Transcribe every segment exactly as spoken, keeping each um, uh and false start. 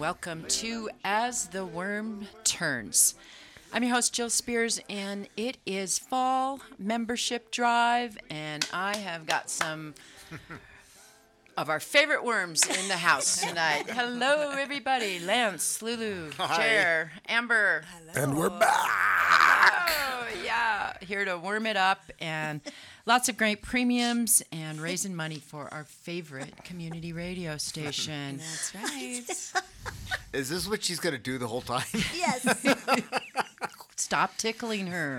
welcome to As the Worm Turns. I'm your host, Jill Spears, and it is fall membership drive, and I have got some of our favorite worms in the house tonight. Hello, everybody. Lance, Lulu, Jer, Amber. Hello. And we're back. Oh, yeah. Here to worm it up, and lots of great premiums and raising money for our favorite community radio station. That's right. Is this what she's going to do the whole time? Yes. Stop tickling her.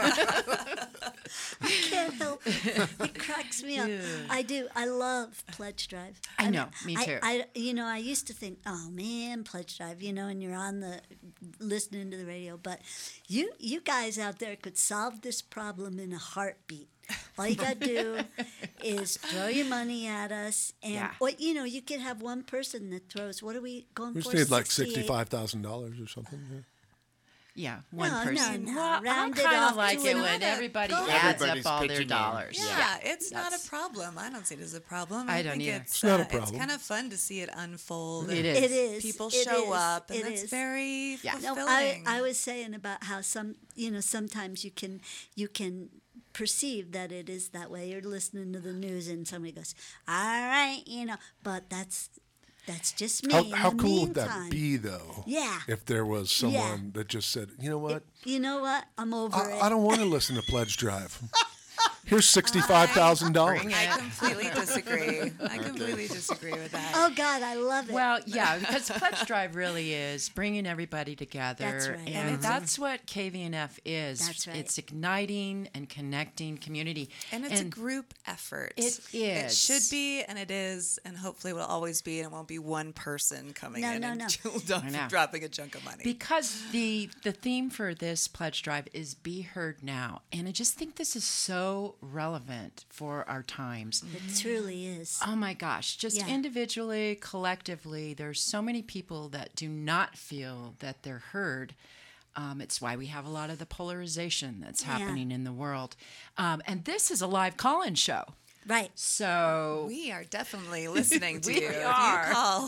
I can't help it. It cracks me up. Yeah. I do. I love Pledge Drive. I know. Me I, too. I, you know, I used to think, oh man, Pledge Drive. You know, and you're on the listening to the radio, but you, you guys out there could solve this problem in a heartbeat. All you got to do is throw your money at us, and Yeah. or, you know, you could have one person that throws. What are we going We for? just need like sixty-eight sixty-five thousand dollars or something. Yeah. Yeah, one No, no, person. no. Well, Round I it kind off of like to it another. when everybody Go adds Everybody's up all their pitching in. dollars. Yeah. Yeah, it's not That's- a problem. I don't see it as a problem. I I, don't think either. It's, It's not a uh, problem. It's kind of fun to see it unfold. It and is. It is. People It show is. up, and It that's is. very Yeah. No, fulfilling. I, I was saying about how some, you know, sometimes you can you can perceive that it is that way. You're listening to the news and somebody goes, "All right," you know, but that's that's just me. How, In how the cool would meantime, that be, though? Yeah. If there was someone Yeah. that just said, you know what? You know what? I'm over I, it. I don't want to listen to Pledge Drive. Here's sixty-five thousand dollars. Bring I it. completely disagree. I completely disagree with that. Oh God, I love it. Well, yeah, because Pledge Drive really is bringing everybody together. That's right. And And that's what K V N F is. That's right. It's igniting and connecting community. And it's a group effort. It It is. should be, and it is, and hopefully it will always be, and it won't be one person coming No, in no, and no. dump- I know. dropping a chunk of money. Because the the theme for this pledge drive is Be Heard Now. And I just think this is so relevant for our times. it truly is. Oh my gosh, just Yeah. individually, collectively, there's so many people that do not feel that they're heard. Um, it's why we have a lot of the polarization that's Yeah. happening in the world. Um, and this is a live call-in show. Right. So we are definitely listening to We you. are. If you call.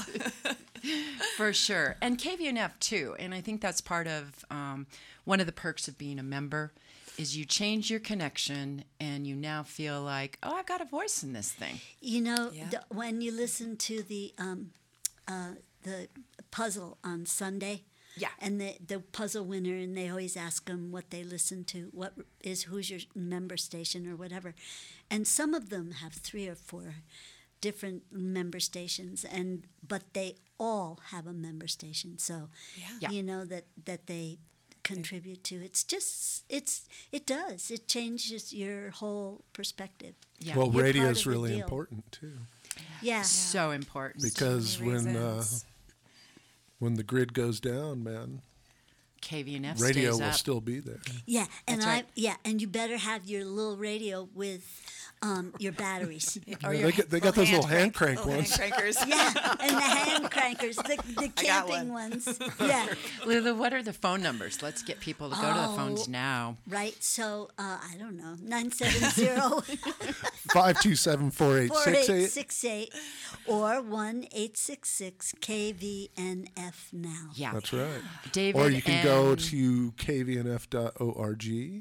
for sure. And K V N F too. And I think that's part of um, one of the perks of being a member is you change your connection and you now feel like, oh, I've got a voice in this thing. You know, Yeah. the, when you listen to the um, uh, the puzzle on Sunday, Yeah. and the the puzzle winner, and they always ask them what they listen to, what is who's your member station or whatever, and some of them have three or four different member stations, and but they all have a member station, so Yeah. Yeah. you know that that they contribute to. It's just it's it does it changes your whole perspective. Yeah. Well, You're radio part is of the really deal. important, too. Yeah. So important. Because many when uh, reasons. when the grid goes down, man, K V N F radio stays will up. still be there. Yeah, and That's I right. yeah, and you better have your little radio with um, your batteries. Or Yeah, your they get- they got those little hand crank little ones. Hand crankers. Yeah, and the hand crankers, the, the I got camping ones. Yeah, Lulu, what are the phone numbers? Let's get people to go to the phones Oh. now. right. So uh, I don't know, nine seven zero five two seven, four eight four six eight eight. six eight or one eight six six K V N F now. Yeah. That's right. David Or you can go and- to k v n f dot org,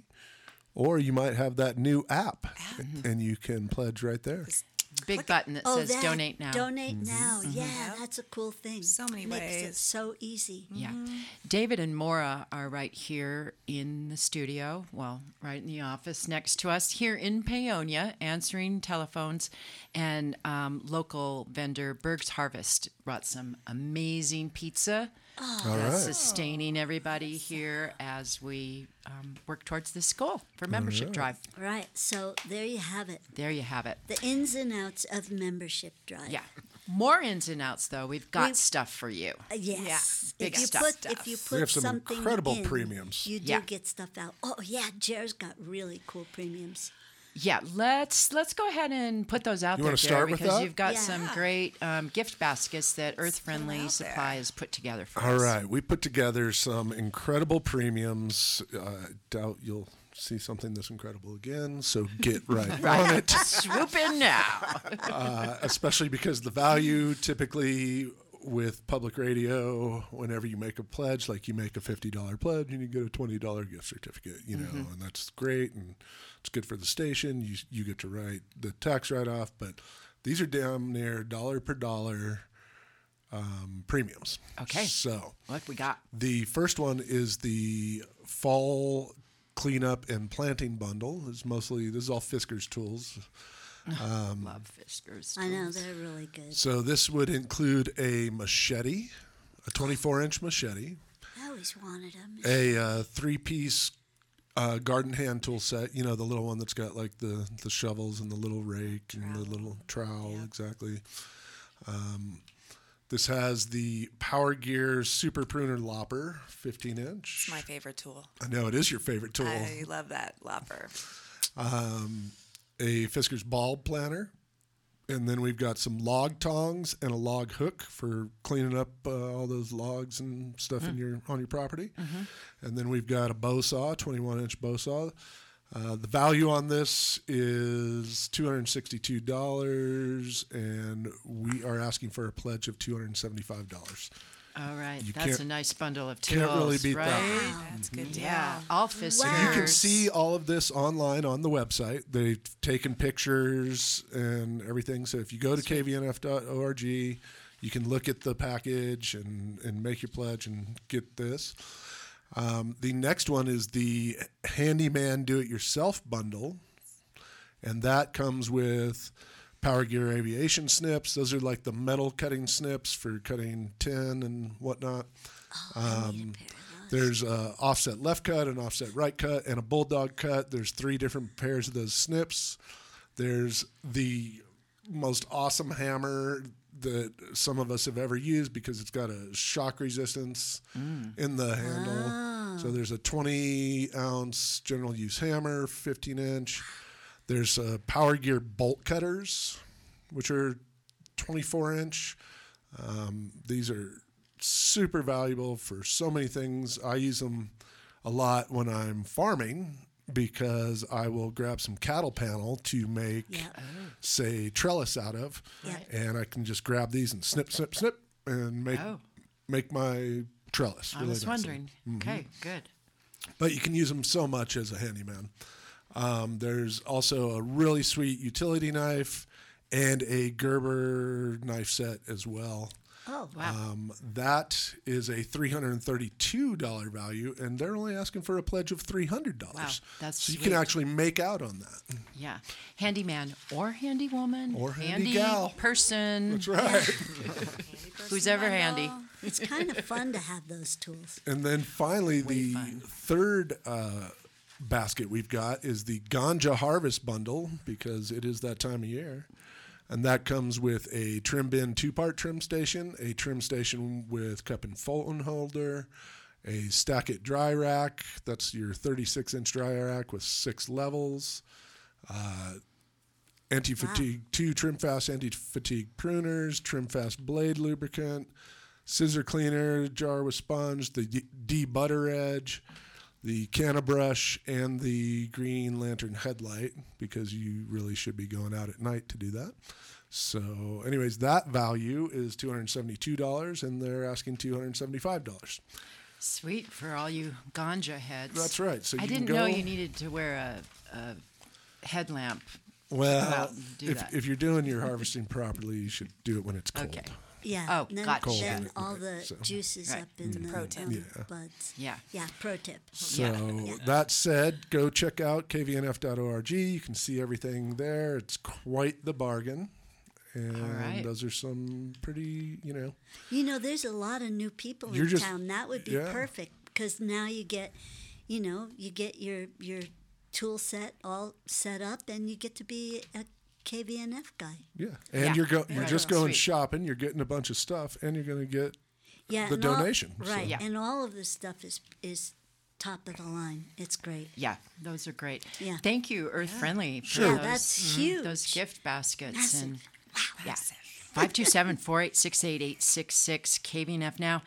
or you might have that new app, and you can pledge right there. big button that Oh, says that, donate now. Donate now. Yeah, Yep. that's a cool thing. So many Makes it ways. so easy. Yeah. David and Maura are right here in the studio, well, right in the office next to us here in Paonia, answering telephones. And um, local vendor Berg's Harvest brought some amazing pizza. All That's right. sustaining everybody here as we um, work towards this goal for membership right. drive. Right. So there you have it. There you have it. The ins and outs of membership drive. Yeah. More ins and outs, though. We've got We- stuff for you. Uh, yes. big if you stuff. put if you put We have some something incredible in, premiums. you do Yeah. get stuff out. Oh yeah, Jer's got really cool premiums. Yeah, let's let's go ahead and put those out You there, wanna Jer, start with because that? you've got Yeah. some great um, gift baskets that Earth Friendly out Supply there. has put together for All us. right, we put together some incredible premiums. I doubt you'll see something this incredible again, so get right, on it. Swoop in now. Uh, especially because the value typically with public radio, whenever you make a pledge, like you make a fifty dollars pledge and you get a twenty dollars gift certificate, you know, and that's great. And it's good for the station. You, you get to write the tax write-off, but these are damn near dollar per dollar um, premiums. Okay. So What we got? the first one is the fall cleanup and planting bundle. It's mostly, this is all Fiskars tools. Love Fiskars. I know, they're really good. So this would include a machete, a twenty-four inch machete, I always wanted them. a uh, three-piece uh, garden hand tool set. You know, the little one that's got like the, the shovels and the little rake and the little trowel, exactly. Um, this has the Power Gear Super Pruner Lopper, fifteen inch. It's my favorite tool. I know it is your favorite tool. I love that lopper. A Fiskars bulb planter, and then we've got some log tongs and a log hook for cleaning up uh, all those logs and stuff in your on your property. And then we've got a bow saw, twenty-one inch bow saw. Uh, the value on this is two hundred sixty-two dollars, and we are asking for a pledge of two hundred seventy-five dollars. All right. You That's can't- a nice bundle of tools. can't really beat right? that. That's a good deal. Yeah. All Fiskars. Wow. You can see all of this online on the website. They've taken pictures and everything. So if you go to k v n f dot org, you can look at the package and, and make your pledge and get this. Um, the next one is the Handyman Do-It-Yourself bundle. And that comes with Power Gear aviation snips. Those are like the metal cutting snips for cutting tin and whatnot. Um, there's a offset left cut, an offset right cut, and a bulldog cut. There's three different pairs of those snips. There's the most awesome hammer that some of us have ever used because it's got a shock resistance in the handle. So there's a twenty ounce general use hammer, fifteen inch. There's uh, Power Gear bolt cutters, which are twenty-four inch. Um, these are super valuable for so many things. I use them a lot when I'm farming because I will grab some cattle panel to make, Yeah. say, trellis out of, Yeah. and I can just grab these and snip, snip, snip, and make Oh. make my trellis. I really was nicely. wondering. Okay, good. But you can use them so much as a handyman. Um, there's also a really sweet utility knife and a Gerber knife set as well. Oh, Wow. Um, that is a three hundred thirty-two dollars value, and they're only asking for a pledge of three hundred dollars. Wow, that's so you sweet. can actually make out on that. Yeah. Handyman or handy woman. Or handy gal. person. That's right. Who's ever handy. it's kind of fun to have those tools. And then finally, the fun. third uh, basket we've got is the Ganja Harvest Bundle because it is that time of year. And that comes with a trim bin two-part trim station, a trim station with cup and phone holder, a Stack It dry rack. That's your thirty-six inch dry rack with six levels. Uh, anti-fatigue, two trim fast anti-fatigue pruners, trim fast blade lubricant, scissor cleaner, jar with sponge, the D- de-butter edge, the canna brush, and the green lantern headlight because you really should be going out at night to do that. So anyways, that value is two hundred seventy-two dollars and they're asking two hundred seventy-five dollars. Sweet for all you ganja heads. That's right. So I you didn't can go, know you needed to wear a, a headlamp. Go Well, out and do if, that. if you're doing your harvesting properly, you should do it when it's cold. Okay. Yeah. Oh, then, gotcha. Cold then at all night, the so. juices Right. up in the Pro tip. um, Yeah. buds. Yeah. Yeah, pro tip. So Yeah. that said, go check out k v n f dot org. You can see everything there. It's quite the bargain. And right. those are some pretty, you know, You know, there's a lot of new people You're in just- town. That would be yeah. perfect because now you get, you know, you get your your tool set all set up, and you get to be a K V N F guy. yeah. And Yeah. you're go, you're Right. just going Sweet. shopping. You're getting a bunch of stuff, and you're going to get Yeah, the and all- donation. right? so. Yeah. And all of this stuff is is top of the line. It's great. Yeah, those are great. Yeah. Thank you, Earth Friendly. For Sure. Yeah, those, that's mhm, huge. Those gift baskets. Massive. And yeah. five two seven, four eight six, eight eight six six K V N F now.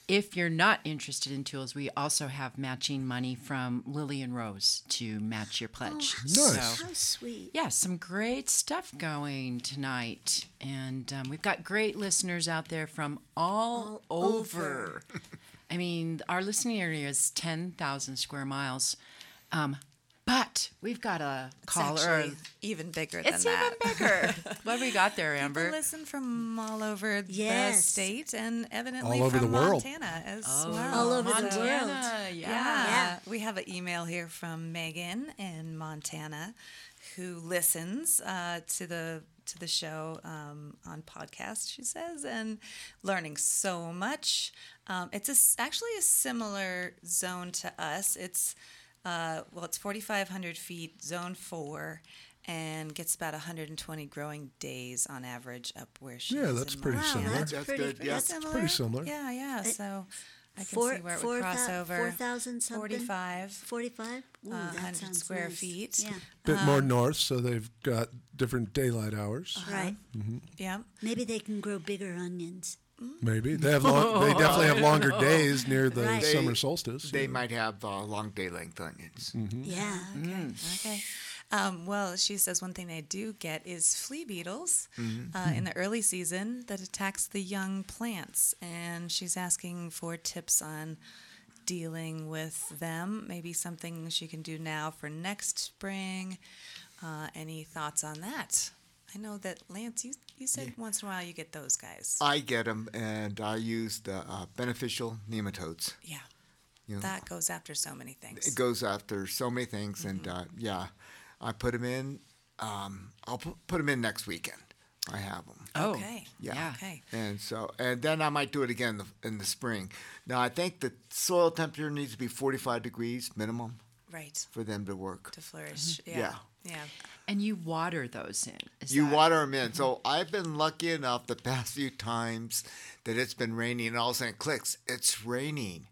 if you're not interested in tools, we also have matching money from Lily and Rose to match your pledge. Nice. So, How sweet. yeah, some great stuff going tonight. And um, we've got great listeners out there from all, All over. over. I mean, our listening area is ten thousand square miles. Um, but we've got a It's caller. actually even bigger than It's that. even bigger. What have we got there, People Amber? listen from all over the Yes. state and evidently All over from the world. Montana as Oh, well. All over the Montana, world. Yeah. Yeah. Yeah. We have an email here from Megan in Montana who listens uh, to the to the show um, on podcast, she says, and learning so much. Um, it's a s actually a similar zone to us. It's uh, well, it's forty-five hundred feet, zone four, and gets about one hundred twenty growing days on average up where she Yeah, is that's in pretty Montana. similar. That's, That's pretty, good, yeah. that's Similar? pretty similar. Yeah, yeah. So I can four, see where it four would cross thou- over. four thousand something? Forty-five. forty-five? Ooh, Uh, that one hundred sounds square nice. feet. Yeah. Bit Um, more north, so they've got different daylight hours. Right. Yeah. Maybe they can grow bigger onions. Maybe they have long, they definitely have longer days near the Right. summer They- solstice. They might have uh, long day length onions. Yeah. Okay. Um, well, she says one thing they do get is flea beetles Mm-hmm. uh, in the early season that attacks the young plants, and she's asking for tips on dealing with them. Maybe something she can do now for next spring. Uh, any thoughts on that? I know that Lance, you you said once in a while you get those guys. I get them, and I use the uh, beneficial nematodes. Yeah. You know, That goes after so many things. it goes after so many things, and uh, yeah, I put them in. Um, I'll pu- put them in next weekend. I have them. Oh, Okay. Yeah. Okay. And so, and then I might do it again in the, in the spring. Now, I think the soil temperature needs to be forty-five degrees minimum Right. for them to work. To flourish. Yeah. Yeah. Yeah. And you water those in. Is You that- water them in. So I've been lucky enough the past few times that it's been raining, and all of a sudden it clicks. It's raining.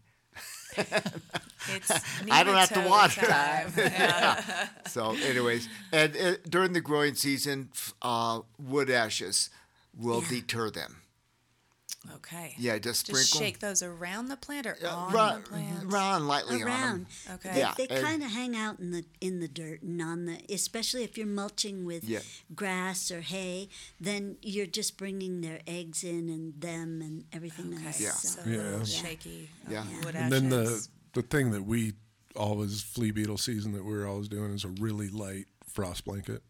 It's I don't have to nematode water. time. Yeah. So, anyways, and uh, during the growing season, f- uh, wood ashes will deter them. Okay. Yeah, just Just sprinkle. shake those around the plant or Uh, on run, the plant. run lightly on Around. them. Okay. They, Yeah, they and- kind of hang out in the in the dirt and on the, especially if you're mulching with Yeah. grass or hay, then you're just bringing their eggs in and them and everything Okay. else. Yeah. So So, a little Yeah. shaky uh, Yeah. wood And then the ashes. the thing that we always flea beetle season that we're always doing is a really light frost blanket.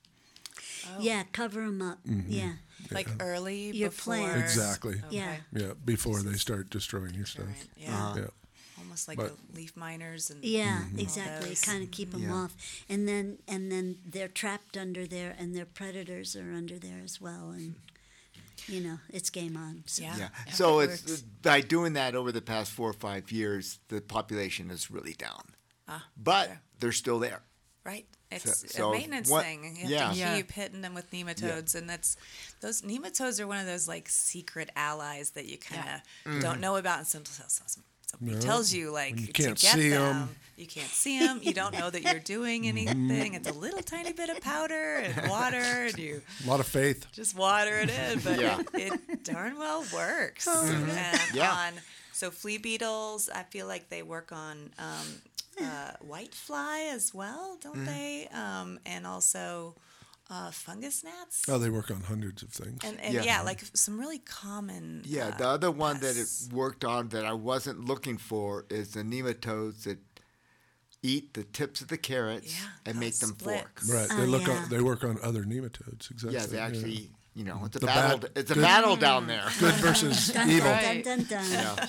yeah, cover them up. Mm-hmm. Yeah, like early Your before. plants. Exactly. Okay. yeah. Yeah, before they start destroying your stuff. Right. Yeah. Yeah. Almost like But- the leaf miners and Yeah, Mm-hmm. exactly. those. Kind of keep them Yeah. off, and then and then they're trapped under there, and their predators are under there as well, and you know it's game on. So. Yeah. Yeah. Yeah, So it it's works. by doing that over the past four or five years, the population is really down. Ah, But okay. they're still there. Right. It's so a maintenance what- thing. You have yeah. to Yeah. keep hitting them with nematodes, and that's those nematodes are one of those like secret allies that you kind of Mm-hmm. don't know about, and some, some, some, somebody No. tells you like you to can't get see them. 'em. You can't see them. You don't know that you're doing anything. It's a little tiny bit of powder and water, and you A lot of faith. just water it in, but Yeah. it, it darn well works. Oh, And Yeah. on so flea beetles, I feel like they work on um, uh, white fly as well, don't Mm-hmm. they? Um, and also uh, fungus gnats. Oh, they work on hundreds of things. And, and Yeah. yeah. like some really common. Yeah. uh, The other one that pests. it worked on that I wasn't looking for is the nematodes that eat the tips of the carrots Yeah, and make those them splits. fork. Right. Oh, They look yeah. on, they work on other nematodes. Exactly. Yeah, they actually, you know, it's a The battle. bad- it's a good- battle down there. Good versus Dun, evil. dun, Right. dun, dun,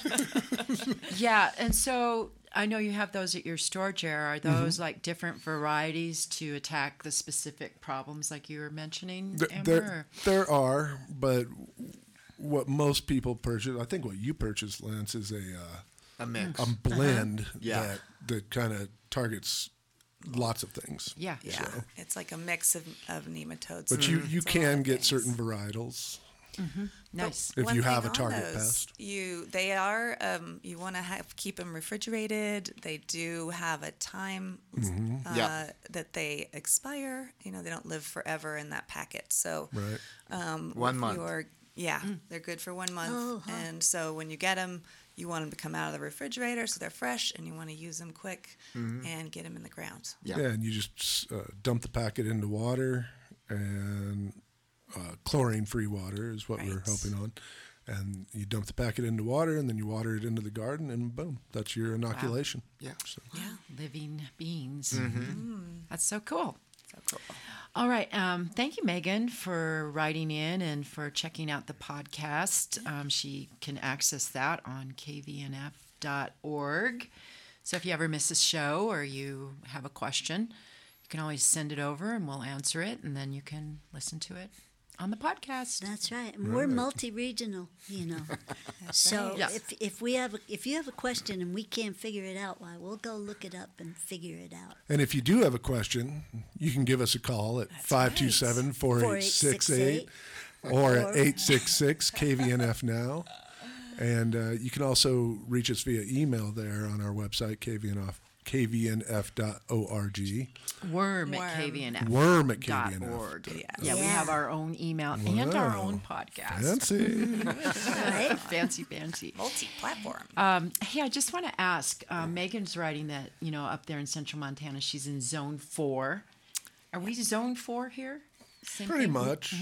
dun. Yeah, and so I know you have those at your store, Jer. Are those like different varieties to attack the specific problems like you were mentioning, Th- Amber? There, there are, but what most people purchase, I think what you purchase, Lance, is a uh, A mix. a blend Yeah. that that kind of targets lots of things. Yeah. Yeah, it's like a mix of, of nematodes. But you, and you it's a lot can of get things. certain varietals. Nice. If One you thing have a on target those, pest. you they are um, you want to have keep them refrigerated. They do have a time Mm-hmm. uh, Yeah. that they expire. You know, they don't live forever in that packet. So Right. um, One with month. your- yeah, they're good for one month. Oh, huh. And so when you get them, you want them to come out of the refrigerator so they're fresh, and you want to use them quick and get them in the ground. Yeah. Yeah, and you just uh, dump the packet into water, and uh, chlorine-free water is what we're Right. hoping on. And you dump the packet into water, and then you water it into the garden, and boom, that's your inoculation. Yeah. So, Yeah, Living beings. Mm-hmm. That's so cool. so cool. All right. Um, thank you, Megan, for writing in and for checking out the podcast. Um, she can access that on k v n f dot org. So if you ever miss a show or you have a question, you can always send it over and we'll answer it, and then you can listen to it on the podcast. That's right. And we're multi-regional, you know. so right. Yeah. if if we have a, if you have a question and we can't figure it out, why we'll go look it up and figure it out. and if you do have a question, you can give us a call at five two seven, four eight six eight or at eight six six K V N F now. And uh, you can also reach us via email there on our website, K V N F, k v n f dot org. Worm at Worm. k v n f Worm at dot K V N F. org. Yes. Yeah, we Yeah. have our own email and our Wow. own podcast. Fancy. Right? Fancy, fancy. Multi-platform. Um, hey, I just want to ask. Uh, Megan's writing that you know up there in Central Montana, she's in Zone Four. Are we Zone Four here? Same Pretty thing? much.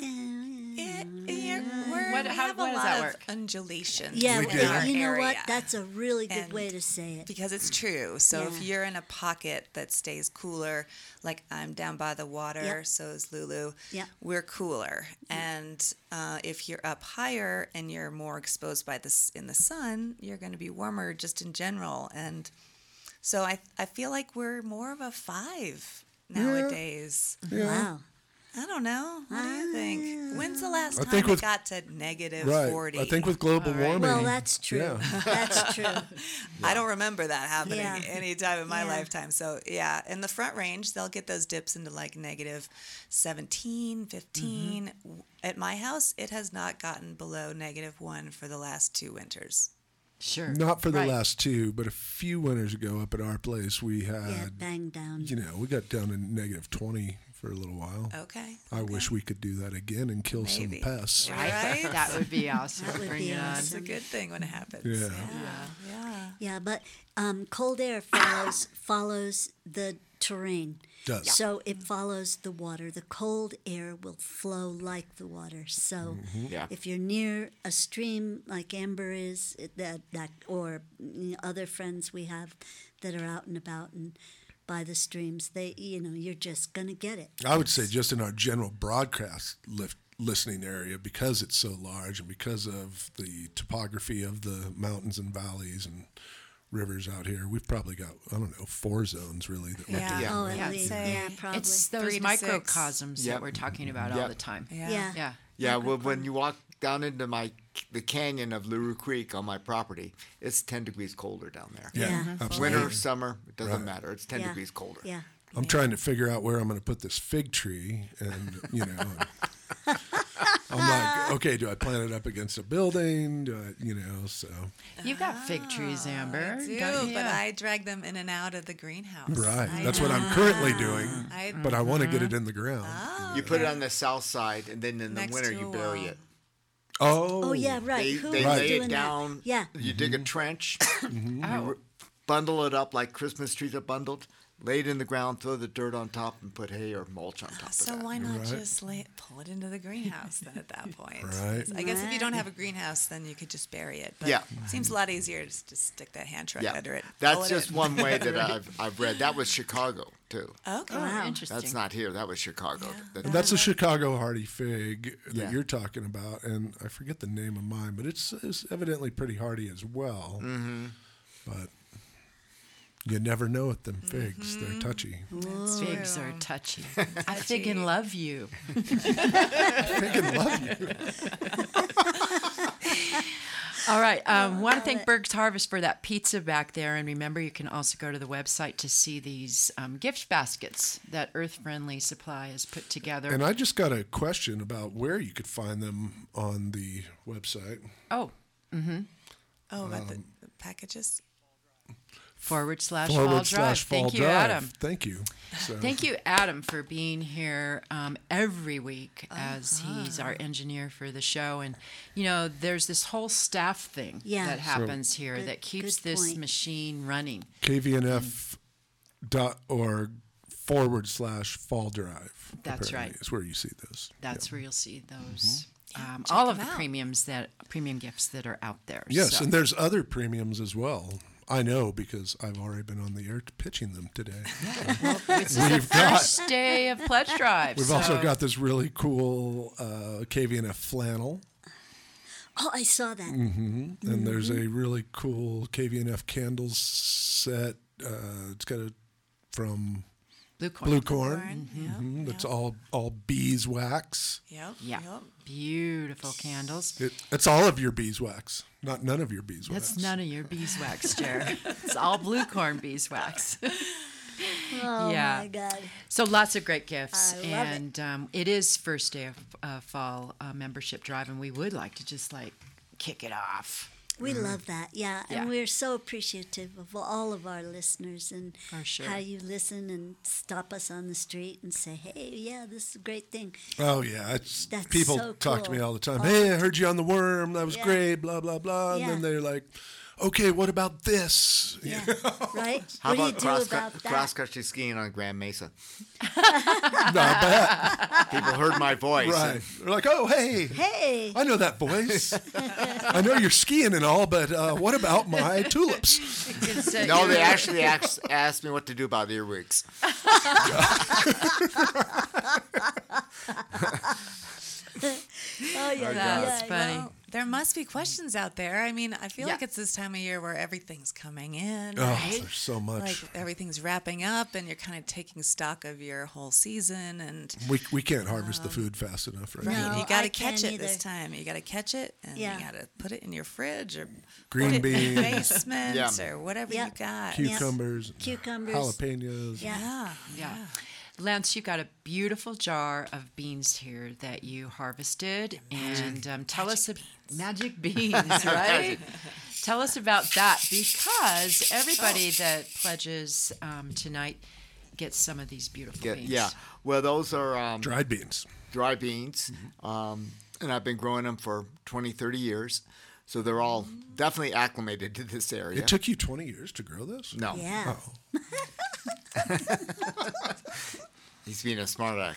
Yeah, yeah, we're, What- we how- have what a does lot that of work? undulations Yeah, We in did. our you know area. what? That's a really good And way to say it. Because it's true. So if Yeah. you're in a pocket that stays cooler, like I'm down by the water, Yep. so is Lulu, Yep. we're cooler. And uh, if you're up higher and you're more exposed by this in the sun, you're going to be warmer just in general. And so I I feel like we're more of a five nowadays. Wow. I don't know. What do you think? When's the last I time think it with- got to negative Right. forty? I think with global warming. Well, that's true. Yeah. That's true. I don't remember that happening Yeah. any time in my Yeah. lifetime. So, yeah, in the front range, they'll get those dips into like negative seventeen, fifteen. Mm-hmm. At my house, it has not gotten below negative one for the last two winters. Sure. Not for the Right. last two, but a few winters ago up at our place, we had, Yeah, bang down. you know, we got down to negative twenty for a little while. Okay. I wish we could do that again and kill Maybe. some pests. Right? That would be awesome. That would Bring be it on. It's a awesome. good thing when it happens. Yeah. Yeah. Yeah. Yeah, but um, cold air follows follows the terrain. Does. So it follows the water. The cold air will flow like the water. So Yeah. if you're near a stream like Amber is, it- that that or you know, other friends we have that are out and about and by the streams, they you know you're just gonna get it. I would say just in our general broadcast lift, listening area, because it's so large and because of the topography of the mountains and valleys and rivers out here, we've probably got, I don't know, four zones really that we're Yeah. doing. Yeah. Oh, at Yeah, least, say yeah, probably. It's Three those to microcosms Yep. that we're talking about all Yep. the time. Yeah. yeah. Yeah. Yeah, well, when you walk down into my the canyon of Luru Creek on my property, it's ten degrees colder down there. Yeah, Yeah. absolutely. Winter, summer, it doesn't Right. matter. It's ten Yeah. degrees colder. Yeah. I'm trying to figure out where I'm going to put this fig tree, and you know, I'm like, okay, do I plant it up against a building? Do I, you know, so You've got fig trees, Amber. I do, don't you? but I drag them in and out of the greenhouse. right. I That's what I'm currently doing, I, but I want to get it in the ground. You put it on the south side, and then in the Next winter to you a bury wall. it. Oh, Oh yeah, right. They, Who they was lay doing it that? down. Yeah. You dig a trench, Oh, bundle it up like Christmas trees are bundled, lay it in the ground, throw the dirt on top, and put hay or mulch on top So of that. why not Right. just lay it, pull it into the greenhouse then at that point? Right. I guess if you don't have a greenhouse, then you could just bury it. But Yeah. it seems a lot easier to just stick that hand truck Yeah, under it. pull that's it just in. one way that I've I've read. That was Chicago too. Okay. oh, Wow. interesting. That's not here. That was Chicago. That- And that's a Chicago hardy fig that Yeah. you're talking about, and I forget the name of mine, but it's, it's evidently pretty hardy as well. Mm-hmm. But you never know with them figs; they're touchy. Figs true. are touchy. I fig and love you. Fig and love you. All right. Um, want to thank Berg's Harvest for that pizza back there. And remember, you can also go to the website to see these um, gift baskets that Earth Friendly Supply has put together. And I just got a question about where you could find them on the website. oh, Oh, about the, the packages? forward slash forward fall slash drive. fall Thank you, drive. Adam. Thank you. So, Thank you, Adam, for being here um, every week as he's our engineer for the show. And, you know, there's this whole staff thing Yeah. that happens here Good- that keeps good this point. machine running. K V N F dot org forward slash fall drive. That's apparently, right. Is where you see this. That's where you'll see those. Mm-hmm. Um, check all of them the out. premiums that premium gifts that are out there. Yes, So- and there's other premiums as well. I know because I've already been on the air pitching them today. This is the We've got- first day of pledge drive. We've so also got this really cool uh, K V N F flannel, Oh, I saw that. and there's a really cool K V N F candles set. Uh, it's got a from Blue Corn. Blue Corn. Corn, Mhm, yep, That's yep. all all beeswax. Yep. Yeah, Yep. beautiful candles. It, it's all of your beeswax, not none of your beeswax. That's none of your beeswax, Jared. It's all Blue Corn beeswax. Oh Yeah. my God. So lots of great gifts, I love it. and um, it is first day of uh, fall uh, membership drive, and we would like to just like kick it off. We love that, yeah. Yeah. And we're so appreciative of all of our listeners and For sure. how you listen and stop us on the street and say, hey, yeah, this is a great thing. Oh yeah, it's, That's people so talk to me cool. all the time. All Hey, the I heard you on the Worm. That was Yeah. great. Blah blah blah. And Yeah. then they're like, okay, what about this? Yeah, right? How what do you about do cross, about that? cross country skiing on Grand Mesa? Not bad. People heard my voice. Right. They're like, oh hey, Hey, I know that voice. I know you're skiing and all, but uh, what about my tulips? It's, uh, No, you're- they actually asked, asked me what to do about earwigs. oh yeah, That's yeah, funny. Well, there must be questions out there. I mean, I feel Yeah. like it's this time of year where everything's coming in. Oh, right? there's so much. Like everything's wrapping up, and you're kind of taking stock of your whole season. And we we can't harvest the food fast enough right Right. now. you No, got I to catch can't it this either. time. You got to catch it, and Yeah. you got to put it in your fridge or Green put it in beans. the basement Yeah. or whatever Yeah. you got. Cu- Cucumbers, Cucumbers. jalapenos. Yeah. Yeah, Yeah. Lance, you got a beautiful jar of beans here that you harvested, and um, tell us about magic beans, right? Tell us about that because everybody that pledges um, tonight gets some of these beautiful Yeah, beans. yeah. Well, those are um, Dried beans. dry beans, um, and I've been growing them for twenty, thirty years. So they're all definitely acclimated to this area. It took you twenty years to grow this? no. Yeah. Oh. He's being a smart aleck.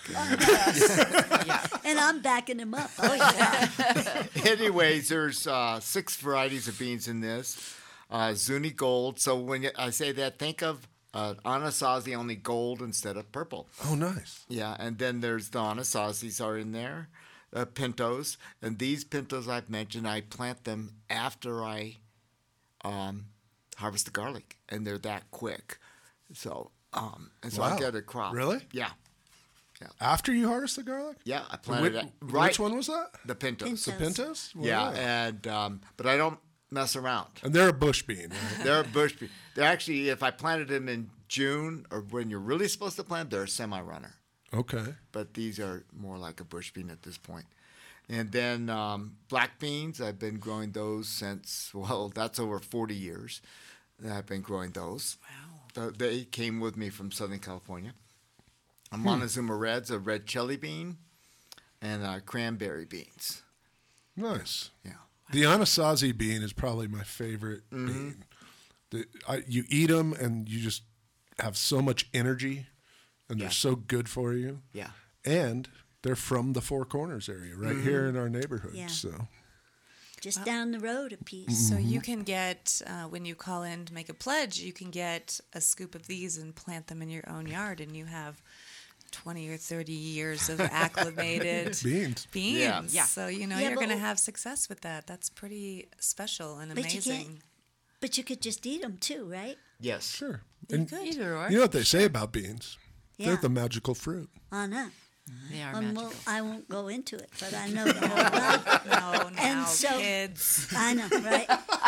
Yeah. And I'm backing him up. Oh yeah. Anyways, there's uh, six varieties of beans in this. Uh, Zuni Gold. So when you, I say that, think of uh, Anasazi only gold instead of purple. Oh, nice. Yeah, and then there's the Anasazis are in there, uh, Pintos. And these Pintos I've mentioned, I plant them after I um, harvest the garlic, and they're that quick. So, um, and so Wow. I get a crop. Really? Yeah. After you harvest the garlic? Yeah, I Which, planted it right. which one was that? The Pintos. The Pintos. Pintos? Wow. Yeah, and um, but I don't mess around. And they're a bush bean, right? They're a bush bean. They're actually, if I planted them in June or when you're really supposed to plant, they're a semi-runner. Okay. But these are more like a bush bean at this point. And then um, black beans, I've been growing those since, well, that's over forty years. that I've been growing those. Wow. Uh, they came with me from Southern California. A Hmm. Montezuma Red's a red chili bean, and uh, cranberry beans. Nice. Yeah. The Anasazi bean is probably my favorite Mm-hmm. bean. The, I, you eat them and you just have so much energy, and they're Yeah. so good for you. Yeah. And they're from the Four Corners area, right Mm-hmm. here in our neighborhood. Yeah. So Just down the road a piece. So you can get, uh, when you call in to make a pledge, you can get a scoop of these and plant them in your own yard, and you have twenty or thirty years of acclimated beans. beans. Yeah. Yeah. So, you know, Yeah, you're but- going to have success with that. That's pretty special and But you can't- amazing. But you could just eat them too, right? Yes. Sure. And Either or. you know what they say about beans? Yeah. They're the magical fruit. Oh, no. They are Um, magical. well, I won't go into it, but I know the whole lot. No, now, so- kids. I know, right?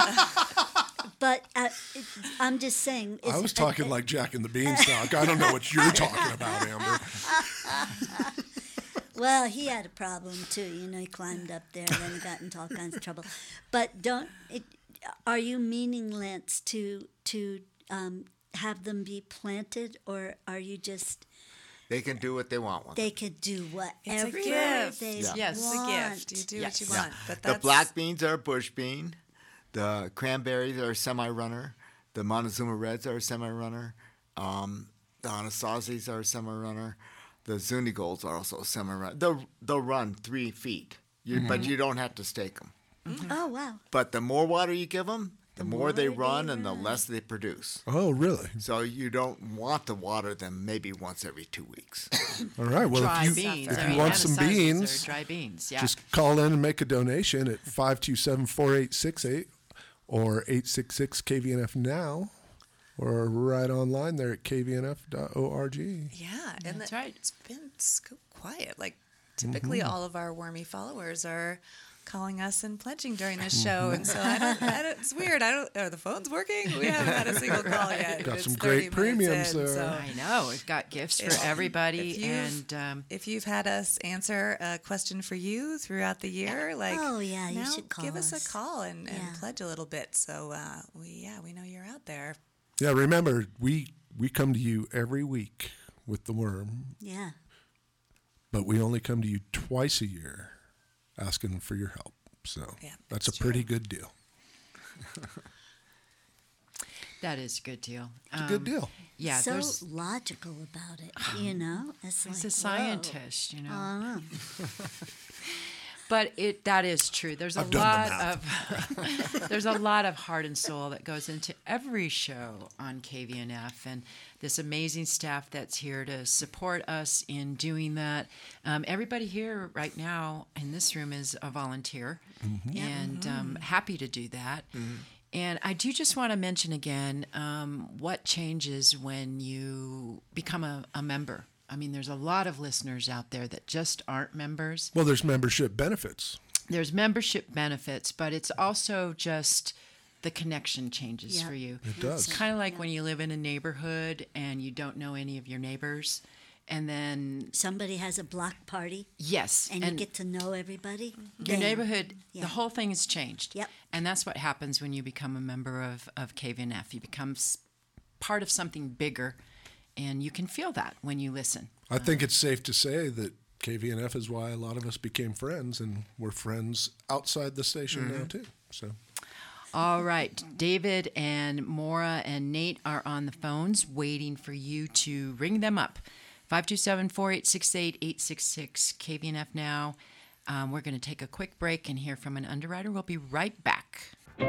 But uh, it, I'm just saying. I it's- was talking like Jack and the Beanstalk. I don't know what you're talking about, Amber. Well, he had a problem too. You know, he climbed up there and then he got into all kinds of trouble. But don't. It, are you meaning, Lance, to to um, have them be planted, or are you just They can do what they want with they could do whatever It's a gift. they Yeah. Yes, it's a want? gift. You do Yes. what you Yeah. want. But The that's, black beans are a bush bean. The cranberries are a semi-runner. The Montezuma Reds are a semi-runner. Um, the Anasazis are a semi-runner. The Zuni Golds are also a semi-runner. They'll, they'll run three feet, you, but you don't have to stake them. Oh wow! But the more water you give them, the, more, more they they run and the run. less they produce. Oh, really? So you don't want to water them maybe once every two weeks. All right. Well, dry if you, beans. if I you mean, want some Anasazis are beans, dry beans. Yeah. just call in and make a donation at five two seven, four eight six eight or eight six six K V N F now, or right online there at k v n f dot org. yeah, and That's the- right. It's been so quiet. Like typically, Mm-hmm. all of our Wormy followers are calling us and pledging during this show, and so I don't, I don't. It's weird. I don't. Are the phones working? We haven't had a single call yet. Got It's some thirty great minutes premiums in, there. so- I know. We've got gifts for If- everybody. if you've- And um, If you've had us answer a question for you throughout the year, like Oh, yeah, you now should call give us. us. a call and, and Yeah. pledge a little bit. So uh, we yeah we know you're out there. Yeah, remember, we, we come to you every week with the worm, Yeah. but we only come to you twice a year asking for your help. So Yeah, that's a that's pretty good deal. that is a good deal. It's a good deal. Yeah. so there's, logical about it, you know. It's he's like a whoa. scientist, you know. Uh, But it that is true. There's a I've done lot the of there's a lot of heart and soul that goes into every show on K V N F, and this amazing staff that's here to support us in doing that. Um, everybody here right now in this room is a volunteer, and um, happy to do that. And I do just want to mention again um, what changes when you become a, a member. I mean, there's a lot of listeners out there that just aren't members. Well, there's membership benefits. There's membership benefits, but it's also just the connection changes Yeah. for you. It does. It's kind of like when you live in a neighborhood and you don't know any of your neighbors, and then somebody has a block party, yes, and, you get to know everybody. your Bam. neighborhood, Yeah. the whole thing has changed. Yep. And that's what happens when you become a member of of K V N F. You become s- part of something bigger, and you can feel that when you listen. I think it's safe to say that K V N F is why a lot of us became friends, and we're friends outside the station now too. So All right. David and Maura and Nate are on the phones waiting for you to ring them up. five two seven, four eight six eight, eight six six K V N F now. Um, we're going to take a quick break and hear from an underwriter. We'll be right back.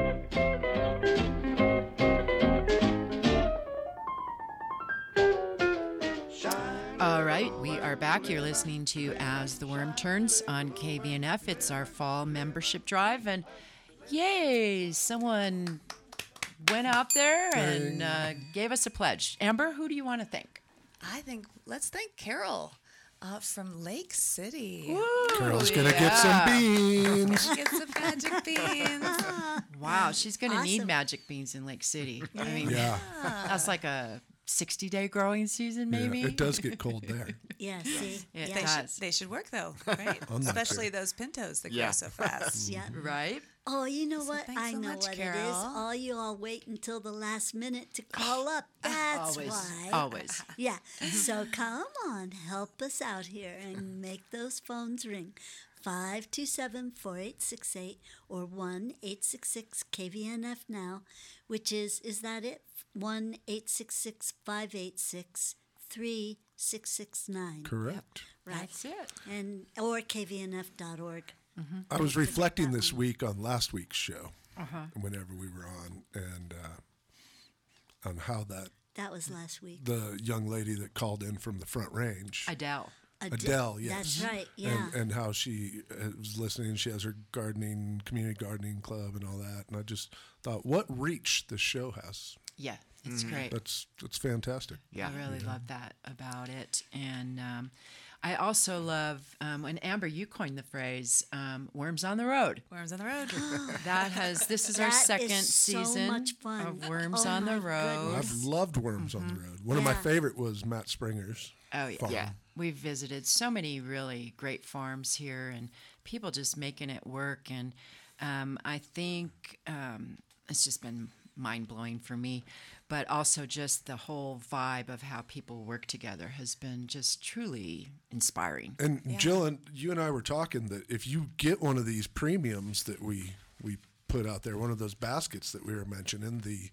All right, we are back. You're listening to As the Worm Turns on K V N F. It's our fall membership drive, and yay, someone went out there and uh, gave us a pledge. Amber, who do you want to thank? I think let's thank Carol uh, from Lake City. Carol's gonna get some beans. Get some magic beans. Wow, she's going to need Awesome. magic beans in Lake City. I mean, Yeah, that's like a sixty-day growing season, yeah, maybe. it does get cold there. Yeah, see, It yeah, They does. should, they should work though, right? Unlike Especially here. those pintos that Yeah. grow so fast. yeah. Right? Oh, you know So what? thanks I so know much, what it Carol. is. All you all wait until the last minute to call up. That's Always. why. Always. Yeah. So come on, help us out here and make those phones ring. five two seven, four eight six eight or one eight six six K V N F now, which is, is that it? one eight six six, five eight six, three six six nine. Correct. Right. That's it. And or k v n f dot org. I was reflecting this week on last week's show, whenever we were on, and uh, on how that That was last week. the young lady that called in from the Front Range, Adele. Ade- Adele, yes. That's right. Yeah. and, and how she uh, was listening. She has her gardening, community gardening club, and all that. And I just thought, what reach this show has. Yeah, it's great. That's that's fantastic. Yeah. I really love that about it. And um, I also love um, when Amber, you coined the phrase um, "worms on the road." Worms on the road. That has this is our That is second so season much fun. of Worms Oh on the my Road. goodness. I've loved Worms on the Road. One of my Yeah. favorite was Matt Springer's. Oh yeah. farm. Yeah. We've visited so many really great farms here, and people just making it work. And um, I think um, it's just been mind blowing for me. But also just the whole vibe of how people work together has been just truly inspiring. And Jill, and you and I were talking that if you get one of these premiums that we we put out there, one of those baskets that we were mentioning, the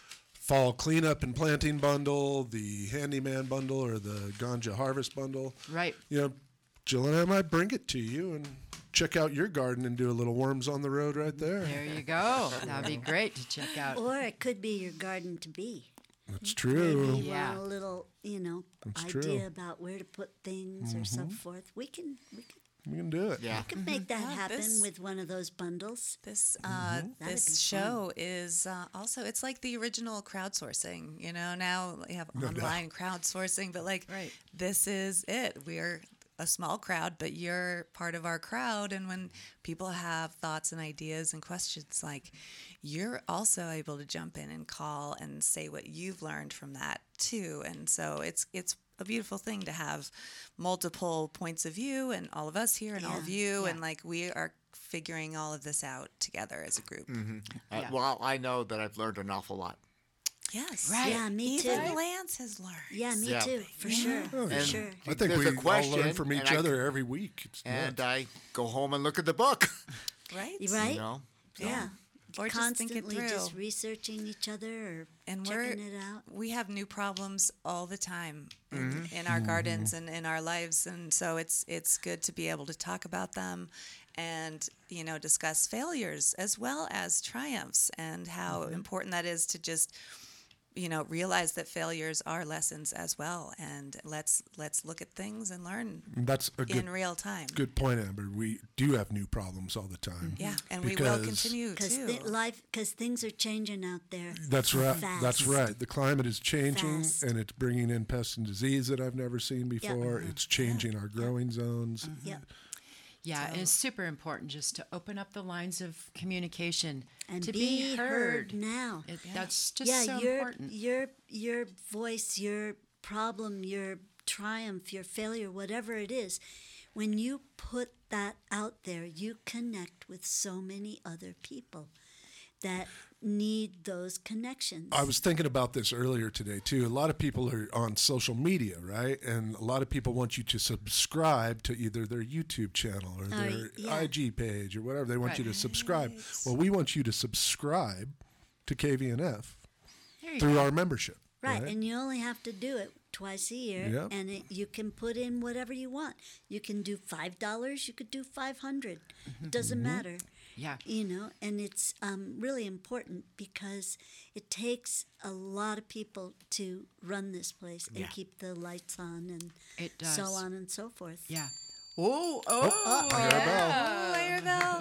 fall cleanup and planting bundle, the handyman bundle, or the ganja harvest bundle, Right. you know, Jill and I might bring it to you and check out your garden and do a little worms on the road right there. There you go. That'd be great to check out. Or it could be your garden to be. That's true. Maybe you Yeah. want a little, you know, That's idea true. about where to put things or so forth. We can we can, We can do it. Yeah. we can make that Yeah, happen this- with one of those bundles. This uh, That'd be this fun. show is uh, also it's like the original crowdsourcing. You know, now we have online crowdsourcing, but like Right. this is it. We're a small crowd, but you're part of our crowd. And when people have thoughts and ideas and questions, like you're also able to jump in and call and say what you've learned from that too. And so it's it's a beautiful thing to have multiple points of view and all of us here and all of you, Yeah. and like we are figuring all of this out together as a group. Uh, Yeah. Well, I know that I've learned an awful lot. Yes. Right. Yeah, me Even too. Lance has learned. Yeah, me Yeah. too, for sure, for And- sure. I think There's a we all question, learn from each and I- other every week. It's And nuts. I go home and look at the book. Right? You right? You know? Yeah. Or just think it Constantly through. just researching each other or And we're checking it out. we have new problems all the time in, Mm-hmm. in our gardens and in our lives, and so it's it's good to be able to talk about them and you know discuss failures as well as triumphs and how Mm-hmm. important that is to just you know realize that failures are lessons as well, and let's let's look at things and learn That's a good in real time. good point, Amber. We do have new problems all the time. Yeah, and we will Because- continue Because to. th- life, because things are changing out there. That's right. Fast. That's right. The climate is changing, Fast. and it's bringing in pests and disease that I've never seen before. It's changing our growing zones. Yep. Yeah, and it's super important just to open up the lines of communication And to be heard now. It, That's just yeah, so your important. your your voice, your problem, your triumph, your failure, whatever it is, when you put that out there, you connect with so many other people that need those connections. I was thinking about this earlier today too. A lot of people are on social media, right? And a lot of people want you to subscribe to either their YouTube channel or their yeah. I G page or whatever. They want you to Right. subscribe. Well, we want you to subscribe to K V N F There you through go. our membership. Right, and you only have to do it twice a year, Yep. and it, you can put in whatever you want. You can do five dollars. You could do five hundred. It doesn't matter. Yeah. You know, and it's um, really important because it takes a lot of people to run this place and Yeah. keep the lights on and It so does. on and so forth. Yeah. Oh, oh, I got a bell. Oh, Layer Bell.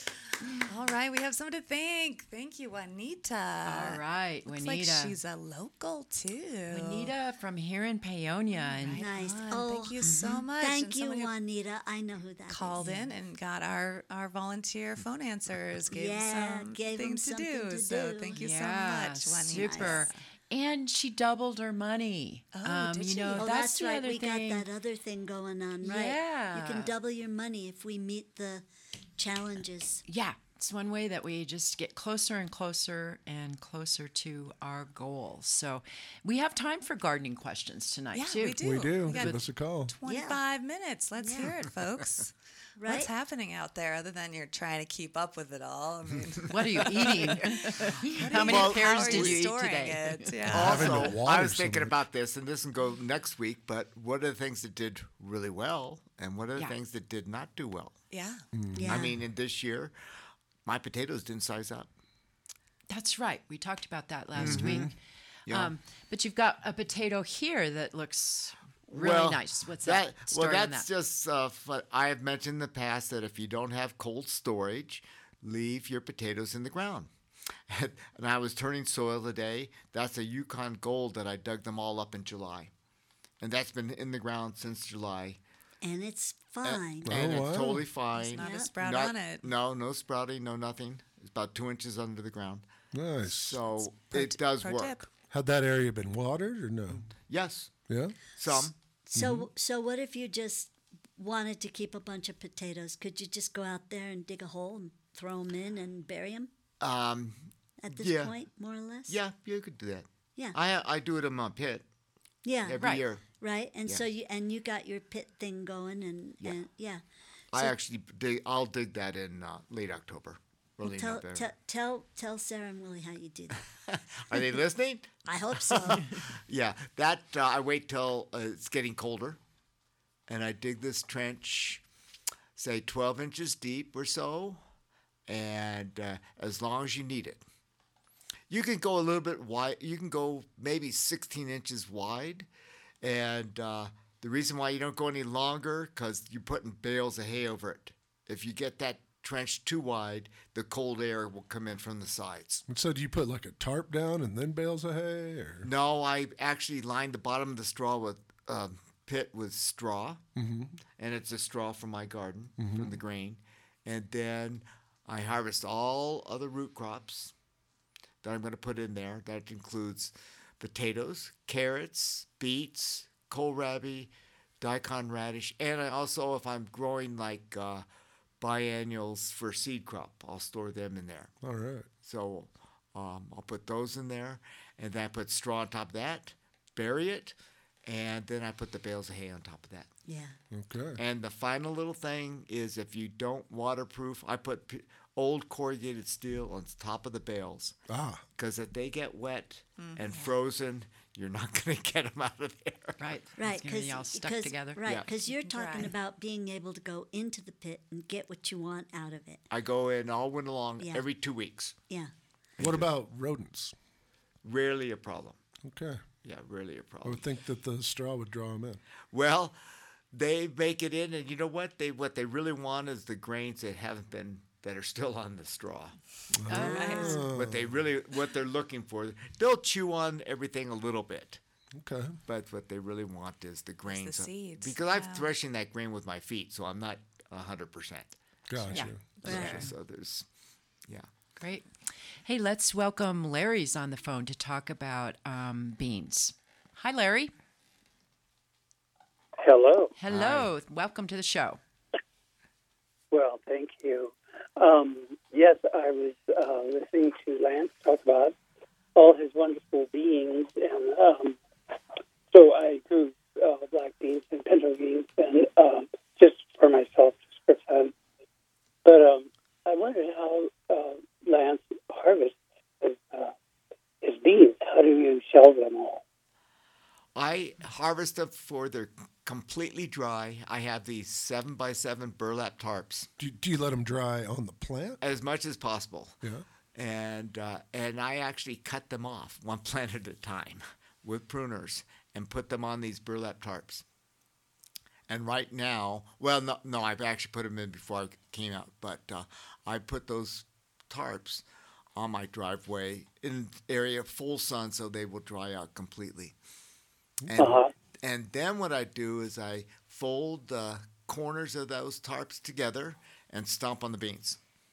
All right, we have someone to thank. Thank you, Juanita. All right, Looks Juanita. like she's a local too. Juanita from here in Paonia. And Nice. on. Oh, Thank you so much. Thank And you, someone who Juanita. I know who that is. called in and got our, our volunteer phone answers. Gave Yeah, some gave 'em things to something do. to so do. thank you yeah, so much, Juanita. super. And she doubled her money. Oh, did you she? know, Oh, that's, that's, the right. other We thing. got that other thing going on, right? Yeah. You can double your money if we meet the challenges. Yeah, it's one way that we just get closer and closer and closer to our goals. So we have time for gardening questions tonight, Yeah, too. we do. We do. We got Give us a call. twenty-five minutes. Let's hear it, folks. Right? What's happening out there other than you're trying to keep up with it all? I mean, What are you eating? How many Well, pears how are did you eat storing today? It? Yeah. Having to Also, water I was so thinking much. about this, and this can go next week, but what are the things that did really well, and what are the Yeah. things that did not do well? Yeah. Yeah. I mean, in this year, my potatoes didn't size up. That's right. We talked about that last week. Yeah. Um, but you've got a potato here that looks really Well, nice. What's that? Well, Story on that's that? just. Uh, fu- I have mentioned in the past that if you don't have cold storage, leave your potatoes in the ground. And I was turning soil today. That's a Yukon Gold that I dug them all up in July, and that's been in the ground since July. and it's fine. And Oh, it's wow. totally fine. Not Yeah. a sprout Not- on it. No, no sprouting, no nothing. It's about two inches under the ground. Nice. So Pro it t- does pro work. tip. Had that area been watered or no? Yes, Yeah. some. So, Mm-hmm. so what if you just wanted to keep a bunch of potatoes? Could you just go out there and dig a hole and throw them in and bury them? Um, at this Yeah. point, more or less? Yeah, you could do that. Yeah. I I do it in my pit Yeah. every Right. year. Right. And Yeah. so you and you got your pit thing going and Yeah. and yeah. I So- actually dig. I'll dig that in uh, late October. Early Tell, November. tell tell tell Sarah and Willie how you do that. Are they listening? I hope so. Yeah, that uh, I wait till uh, it's getting colder, and I dig this trench, say twelve inches deep or so, and uh, as long as you need it. You can go a little bit wide. You can go maybe sixteen inches wide, and uh, the reason why you don't go any longer because you're putting bales of hay over it. If you get that trench too wide, the cold air will come in from the sides. And so do you put like a tarp down and then bales of hay, or No, I actually lined the bottom of the straw with um, pit with straw, mm-hmm. and it's a straw from my garden from the grain, and then I harvest all other root crops that I'm going to put in there. That includes potatoes, carrots, beets, kohlrabi, daikon radish, and I also, if I'm growing like uh, biennials for seed crop, I'll store them in there. all right? So um, I'll put those in there, and then I put straw on top of that, bury it, and then I put the bales of hay on top of that. Yeah. Okay. And the final little thing is if you don't waterproof, I put p- old corrugated steel on top of the bales, Ah, because if they get wet and frozen, you're not going to get them out of there. Right. Right, It's gonna be all stuck because together. right, Yeah. because you're talking Dry. about being able to go into the pit and get what you want out of it. I go in all winter long, Yeah. every two weeks. Yeah, what about rodents? Rarely a problem. Okay, Yeah, rarely a I problem. would think that the straw would draw them in. Well, they make it in, and you know what? They what they really want is the grains that haven't been that are still on the straw. All right. What they really what they're looking for, they'll chew on everything a little bit, Okay. but what they really want is the grains. seeds, Because I'm yeah. threshing that grain with my feet, so I'm not a hundred percent. Gotcha. Yeah. Right. So there's, yeah. Great. Hey, let's welcome Larry's on the phone to talk about um, beans. Hi, Larry. Hello. Hello. Welcome to the show. Well, thank you. Um, yes, I was uh, listening to Lance talk about all his wonderful beans, and um, so I grew uh, black beans and pinto beans, and um, just for myself, just for fun. But um, I wondered how uh, Lance harvests his, uh, his beans. How do you shelve them all? I harvest them before they're completely dry. I have these seven by seven burlap tarps Do, do you let them dry on the plant? as much as possible. Yeah. and uh, and I actually cut them off one plant at a time with pruners and put them on these burlap tarps. And right now, well, no, no, I've actually put them in before I came out, but uh, I put those tarps on my driveway in area full sun so they will dry out completely. And, Uh-huh. and then what I do is I fold the corners of those tarps together and stomp on the beans.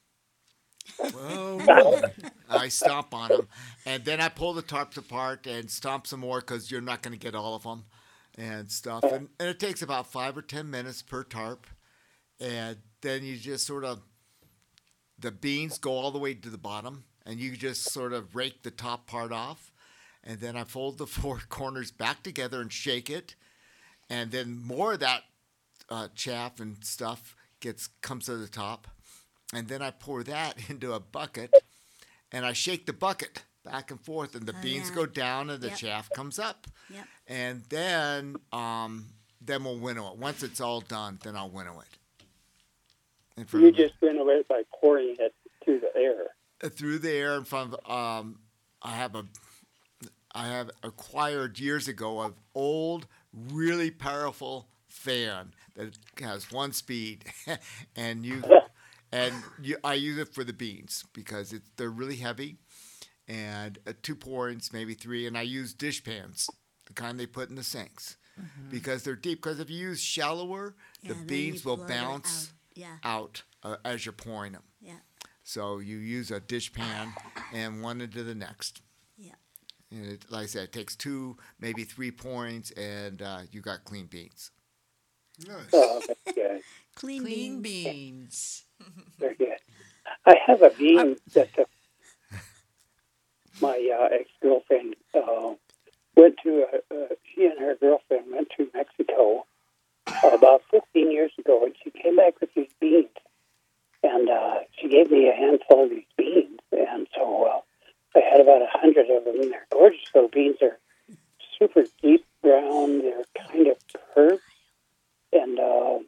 Oh, really? I stomp on them, and then I pull the tarps apart and stomp some more because you're not going to get all of them and stuff. And, and it takes about five or ten minutes per tarp, and then you just sort of the beans go all the way to the bottom, and you just sort of rake the top part off, and then I fold the four corners back together and shake it, and then more of that uh, chaff and stuff gets comes to the top. And then I pour that into a bucket, and I shake the bucket back and forth, and the Oh, beans yeah. go down, and the Yep. chaff comes up. Yep. And then, um, then we'll winnow it. Once it's all done, then I'll winnow it. In front You of the- just winnow it by pouring it through the air. uh, through the air in front of. Um, I have a, I have acquired years ago an old, really powerful fan that has one speed, and you. And you, I use it for the beans because it's they're really heavy, and uh, two pourings, maybe three. And I use dish pans, the kind they put in the sinks, because they're deep. Because if you use shallower, Yeah, the then beans you will blow it bounce out. Yeah. out uh, as you're pouring them. Yeah. So you use a dish pan and one into the next. Yeah. And it, like I said, it takes two, maybe three pourings, and uh, you got clean beans. Nice. Oh, that's good. Clean, Clean beans. beans. Very good. I have a bean that the my uh, ex-girlfriend uh, went to, uh, uh, she and her girlfriend went to Mexico uh, about fifteen years ago, and she came back with these beans. And uh, she gave me a handful of these beans. And so uh, I had about a hundred of them. They're gorgeous little beans. They're super deep brown. They're kind of curved. And uh,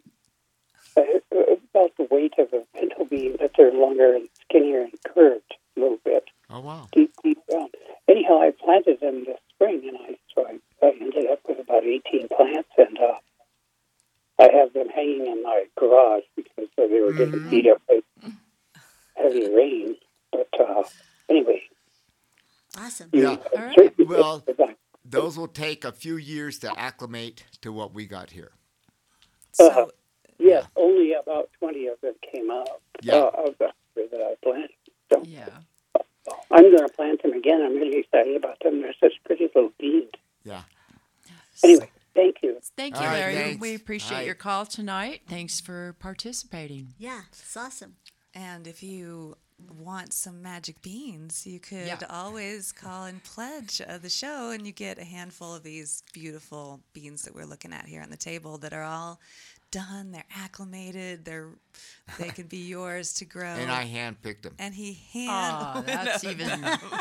about the weight of a pinto bean, but they're longer and skinnier and curved a little bit. Oh, wow. Deep, deep brown. Anyhow, I planted them this spring, and I so I, I ended up with about eighteen plants, and uh, I have them hanging in my garage because uh, they were getting Mm-hmm. beat up by heavy rain. But uh, anyway, Awesome. you, Yeah. uh, All right. certainly Well, put them- Those will take a few years to acclimate to what we got here. Uh, So, yes, only about twenty of them came out Yeah. uh, of the hundred that I planted. So Yeah. I'm going to plant them again. I'm really excited about them. They're such pretty little beans. Yeah. Anyway, thank you. Thank you, All right, Larry. thanks. We appreciate All right. your call tonight. Thanks for participating. Yeah, it's awesome. and if you want some magic beans, you could Yeah. always call and pledge uh, the show, and you get a handful of these beautiful beans that we're looking at here on the table that are all done. They're acclimated. They're they can be yours to grow. And I handpicked them. and he Oh, hand. that's even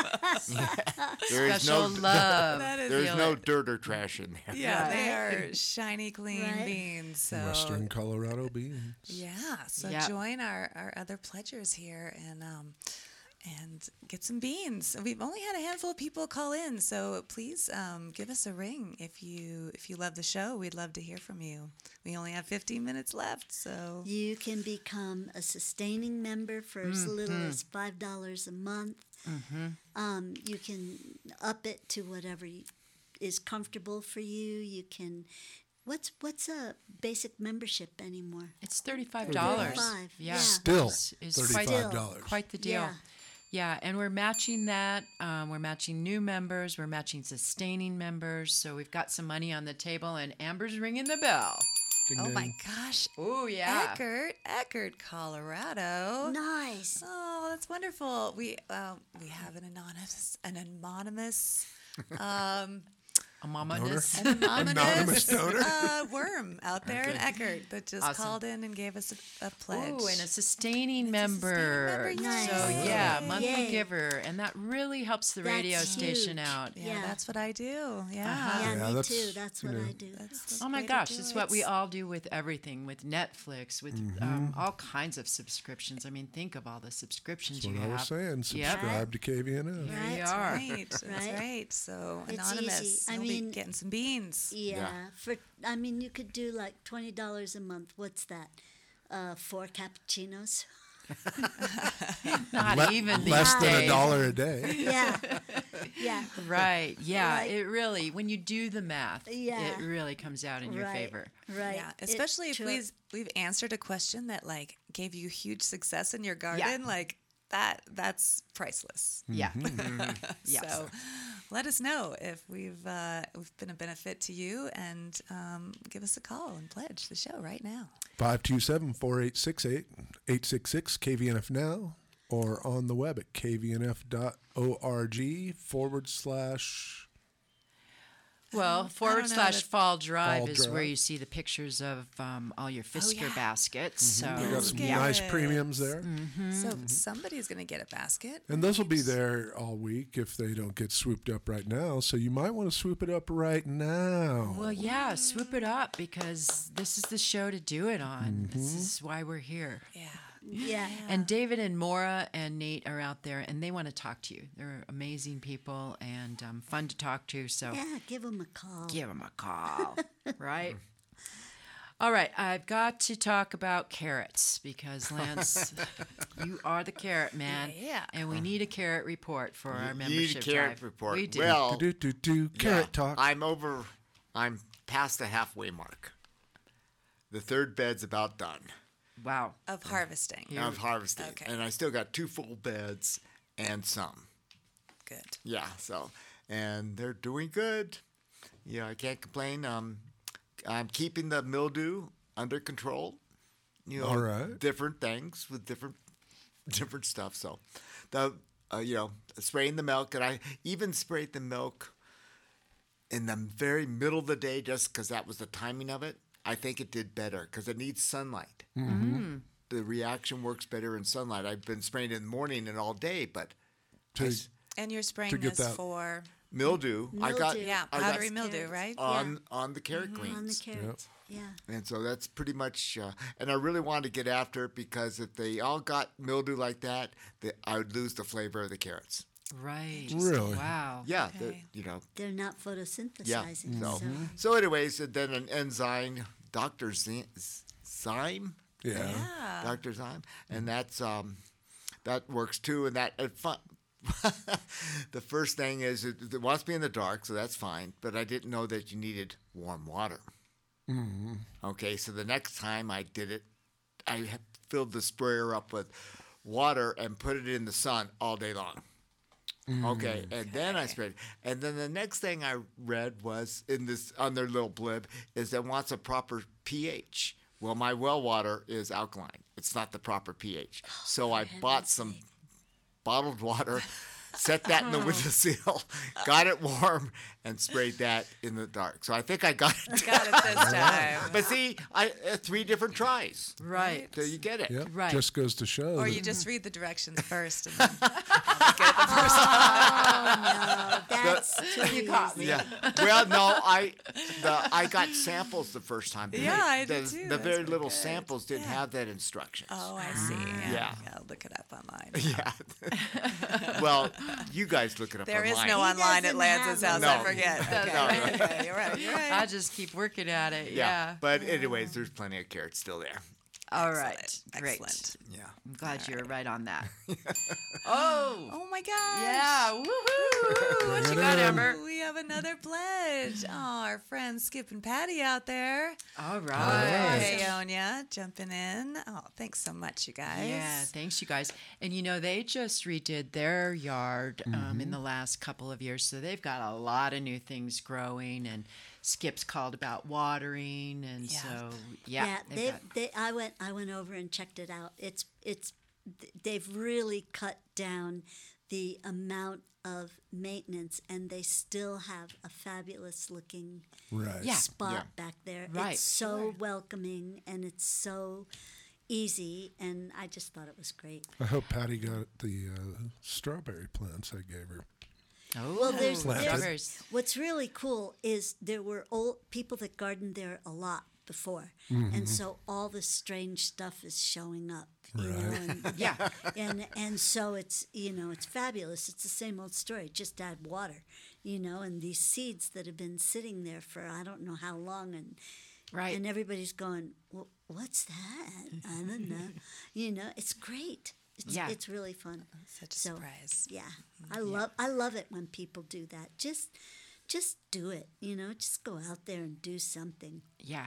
There is special no love. That is there's the no only- dirt or trash in there. Yeah, they Right. are shiny, clean Right. beans. So Western Colorado beans. yeah, so Yep. join our, our other pledgers here and um, and get some beans. We've only had a handful of people call in, so please um, give us a ring if you if you love the show. We'd love to hear from you. We only have fifteen minutes left, so You can become a sustaining member for as little as five dollars a month. Um, you can up it to whatever you, is comfortable for you. You can. What's what's a basic membership anymore? It's thirty-five dollars. thirty-five, Yeah, yeah. Still It's- it's thirty-five dollars. Quite, quite the deal. Yeah. Yeah, and we're matching that. Um, we're matching new members. We're matching sustaining members. So we've got some money on the table, and Amber's ringing the bell. Ding, oh ding. my gosh, Oh yeah. Eckert, Eckert, Colorado. Nice. Oh, that's wonderful. We uh, we have an anonymous an anonymous um, Anonymous. an anonymous, Anonymous donor. uh, worm out there in Eckert that just Awesome. called in and gave us a, a pledge. Oh, and a sustaining It's a member. sustaining member, So yay. yeah, monthly Yay. giver, and that really helps the That's radio station huge. out. yeah, yeah. that's what I do. Yeah. Uh-huh. Yeah, Yeah, me that's, too. That's you what know, I do. That's the Oh my way to gosh, do it's it. what we all do with everything, with Netflix, with um, all kinds of subscriptions. I mean, think of all the subscriptions That's you what I have. was saying. Yep. Subscribe to K V N F. There you Right. are. Right, that's Right. right. So It's anonymous, easy. I you'll mean- be getting some beans. Yeah, Yeah. for I mean, you could do like twenty dollars a month. What's that? Uh, four cappuccinos. Not Le- even these less than a days. dollar a day. Yeah, yeah, Right. Yeah. Right. It really, when you do the math, Yeah. it really comes out in your right, favor. right. Yeah, It especially if took- we've we've answered a question that like gave you huge success in your garden, like that that's priceless. Yeah. Mm-hmm. Yes. So let us know if we've uh, we've been a benefit to you, and um, give us a call and pledge the show right now. five two seven, four eight six eight, eight six six K V N F now, or on the web at k v n f dot org forward slash. Well, I forward don't know slash that- fall drive Fall is where Drive. you see the pictures of um, all your Fisker yeah. baskets. So They got some Yeah. nice premiums there. So somebody's gonna get a basket. And those will be there all week if they don't get swooped up right now. So you might want to swoop it up right now. Well, yeah, swoop it up because this is the show to do it on. This is why we're here. Yeah. yeah, And David and Maura and Nate are out there, and they want to talk to you. They're amazing people and um, fun to talk to. So yeah. Give them a call. give them a call, right? All right, I've got to talk about carrots because Lance, you are the carrot man, Yeah. and we need a carrot report for our You need a membership carrot drive. report. We do. Well, Do, do, do, carrot yeah, talk. I'm over. I'm past the halfway mark. The third bed's about done Wow. Of harvesting. Yeah. of harvesting, Okay. and I still got two full beds and some. Good. Yeah, so and they're doing good. Yeah, I can't complain. Um, I'm keeping the mildew under control. You know, All right. different things with different different stuff. So, the uh, you know, spraying the milk, and I even sprayed the milk in the very middle of the day just because that was the timing of it. I think it did better because it needs sunlight. Mm-hmm. The reaction works better in sunlight. I've been spraying in the morning and all day, but To- I s- And you're To spraying get this that- for mildew, I got Mildew. yeah I got powdery mildew, right? on on the carrot on the greens. carrots. Yeah. And so that's pretty much, uh, and I really wanted to get after it because if they all got mildew like that, the, I would lose the flavor of the carrots. Right. Really? Wow. Yeah, the, Okay. you know. They're not Yeah. photosynthesizing. So, So so anyways, and then an enzyme, Doctor Z- Zyme, Yeah. Yeah. Doctor Zyme, and that's um, that works too. And that it fun. The first thing is it, it wants to be in the dark, so that's fine. But I didn't know that you needed warm water. Okay, so the next time I did it, I had filled the sprayer up with water and put it in the sun all day long. Okay, and then I sprayed. And then the next thing I read was in this on their little blib is it wants a proper pH. Well, my well water is alkaline. It's not the proper pH. So I bought some bottled water, set that in the windowsill, got it warm, and sprayed that in the dark. So I think I got it. Got it this time. But see, I uh, three different tries. Right. So you get it. Yep. Right. Just goes to show. Or that- you just read the directions first and then get it the first oh no, that's too You caught me. Yeah. Well, no, I the I got samples the first time. but Yeah, I the, did too. The That's very pretty little good. samples didn't Yeah. have that instructions. Oh, I see. Yeah. Yeah. yeah. Look it up online. Yeah. Well, you guys look it up There is online. no He online at doesn't Lance's house. have No. I forget. Okay. No, no. okay. You're right. You're right. I just keep working at it. Yeah. Yeah. But anyways, there's plenty of carrots still there. All right. Excellent. Great. Excellent. Yeah. I'm glad you were right on that. oh. Oh my gosh. Yeah. Woohoo. What you Bring it got, in. Amber? We have another pledge. Oh, our friends Skip and Patty out there. All right. right. Paonia jumping in. Oh, thanks so much, you guys. Yeah, thanks, you guys. And you know, they just redid their yard um, in the last couple of years, so they've got a lot of new things growing. And Skip's called about watering, and Yeah. so yeah, yeah, they've they got- they I went I went over and checked it out. It's it's they've really cut down the amount of maintenance, and they still have a fabulous looking Right. Yeah. spot Yeah. back there. Right. It's so welcoming and it's so easy, and I just thought it was great. I hope Patty got the uh, strawberry plants I gave her. oh, Well, there's, Planted. there's strawberries. what's really cool is there were old people that gardened there a lot before, Mm-hmm. and so all this strange stuff is showing up. You know, Right. and, Yeah. and and so it's you know it's fabulous. It's the same old story. Just add water, you know, and these seeds that have been sitting there for I don't know how long, and Right. and everybody's going, well, what's that? I don't know. You know, it's great. It's, Yeah. it's really fun. Such a So, surprise. Yeah, I love I love it when people do that. Just just do it. You know, just go out there and do something. Yeah,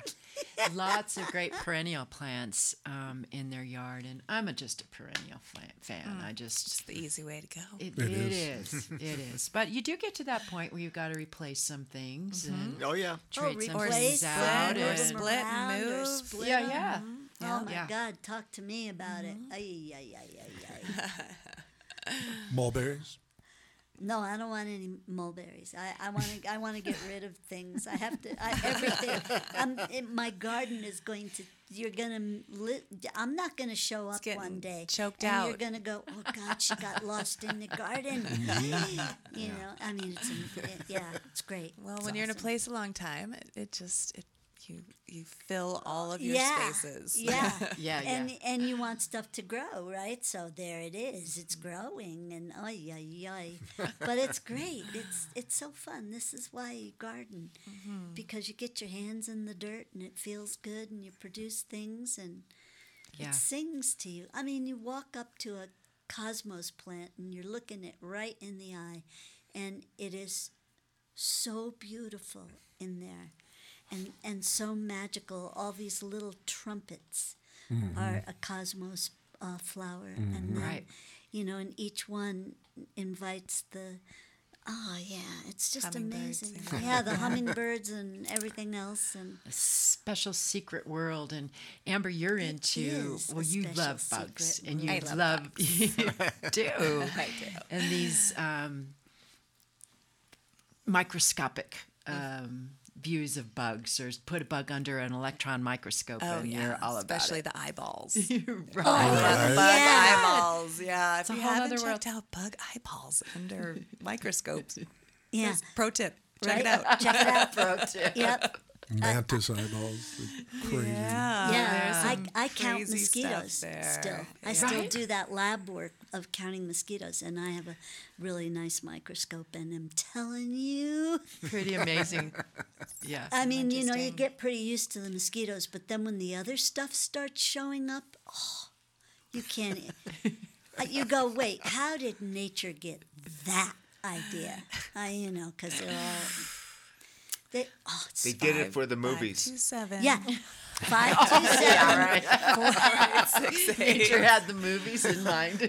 lots of great perennial plants um, in their yard, and I'm a, just a perennial plant fan. I just It's the easy way to go. it, It it is. is. It is. But you do get to that point where you've got to replace some things and Oh yeah. trade some replace things them, out. move or and- them split and around, or move. split Yeah, them. yeah. Oh my Yeah. God, talk to me about it. Ay, ay, ay, ay, ay. Mulberries. No, I don't want any mulberries. I, I want to I want to get rid of things. I have to I, everything. I'm, it, my garden is going to. You're gonna. Li- I'm not gonna show up getting one day choked and out. You're gonna go. Oh God, she got lost in the garden. You know. I mean, it's a, it, yeah, it's great. Well, It's when you're in a awesome. place a long time, it, it just it you you fill all of your yeah, spaces. Yeah, Yeah, and yeah. and you want stuff to grow, right? So there it is. It's growing, and ay ay ay. But it's great. It's it's so fun. This is why you garden, because you get your hands in the dirt, and it feels good, and you produce things, and Yeah. it sings to you. I mean, you walk up to a cosmos plant, and you're looking it right in the eye, and it is so beautiful in there. And, and so magical. All these little trumpets are a cosmos uh, flower, and then, Right. you know, and each one invites the Oh yeah, it's just Hummingbirds, amazing. yeah. Yeah, the hummingbirds and everything else, and A special secret world. And Amber, you're into, is a well, you special love bugs. secret And you I love love, you do. I do. And these um, microscopic um, views of bugs, or put a bug under an electron microscope, Oh, and yeah. you're all about Especially it. the eyeballs. right. Yeah, the bug Yeah. eyeballs. Yeah, if a you whole haven't other checked out bug eyeballs under microscopes, yeah, just pro tip, check right? it out. Check it out. Pro tip. Yep. Mantis eyeballs. They're crazy. Yeah, Yeah, there's I, some I count crazy stuff mosquitoes there. still. I Yeah. still Right? do that lab work of counting mosquitoes, and I have a really nice microscope, and I'm telling you, Pretty amazing. Yeah. I mean, you know, you interesting. get pretty used to the mosquitoes, but then when the other stuff starts showing up, oh, you can't. uh, you go, wait, how did nature get that idea? I, you know, because they're all. They, oh, it's They did it for the movies. Five, two, seven. yeah, five two seven. Yeah, right. Six, eight. Nature had the movies in mind.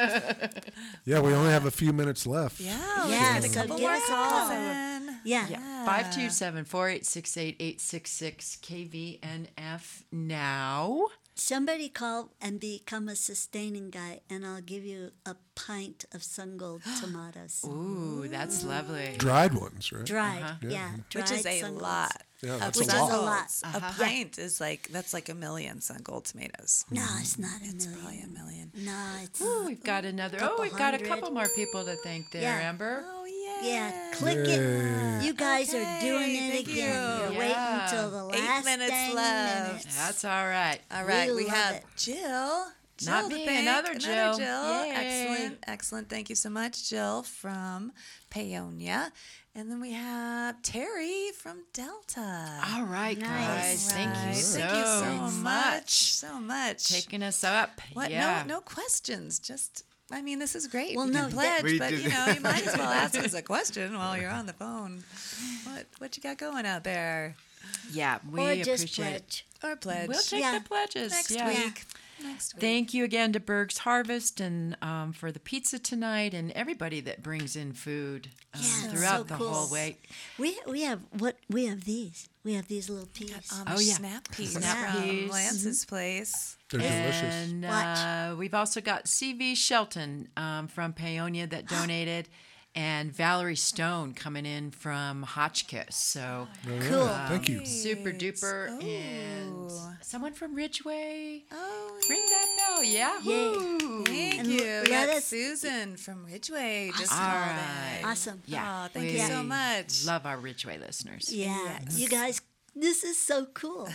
Yeah, we only have a few minutes left. Yeah, Yeah, let's get a so couple give more us a call. calls in. Yeah. Yeah. five two seven, four eight six eight, eight six six K V N F now. Somebody call and become a sustaining guy, and I'll give you a pint of Sungold tomatoes. Ooh, that's lovely. Dried ones, right? Dried, Uh-huh. yeah. Dried Which is a Sungolds. lot. Yeah, of that's Which is a Sungolds. lot. A pint is like that's like a million Sungold tomatoes. No, it's not a It's million. probably a million. No, it's Ooh, we've got another. Oh, Couple we've got a hundred. couple more people to thank there, Yeah. Amber. Oh yeah. yeah. Click Yay. it. You guys are Okay, doing it thank again. you. You're Yeah. waiting until the Eight last minutes dang left. minutes. That's all right. All right, We we, love have it. Jill. Jill Not to me, thank. another Jill. Jill. Yay. Excellent, excellent. Thank you so much, Jill from Paonia. And then we have Terry from Delta. All right, Nice. guys. Thank you Right. so, Thank you so much. much. So much. Taking us up. What? Yeah. No, no questions. Just, I mean, this is great. Well, we no, can that- pledge, We but did- you know, you might as well ask us a question while you're on the phone. What, what you got going out there? Yeah, we Or just appreciate it. pledge. Or pledge. We'll take Yeah. the pledges. next yeah. week. Next week. Thank you again to Berg's Harvest and um, for the pizza tonight and everybody that brings in food um, Yeah, it's throughout so the cool. whole week. We we have what we have these. We have these little peas. Amish Oh, yeah. snap peas Snap from peas. Lance's place. They're delicious. And Watch. uh, we've also got C V Shelton um, from Paonia that donated, and Valerie Stone coming in from Hotchkiss. So Cool. Thank you. super duper. And Ooh. someone from Ridgeway. Oh, Ring that bell. Yeah. Yay. thank And you. l- We let got us- Susan from Ridgeway just All called right. in. Awesome. Yeah. Oh, thank we you so much. Love our Ridgeway listeners. Yeah. You guys, this is so cool.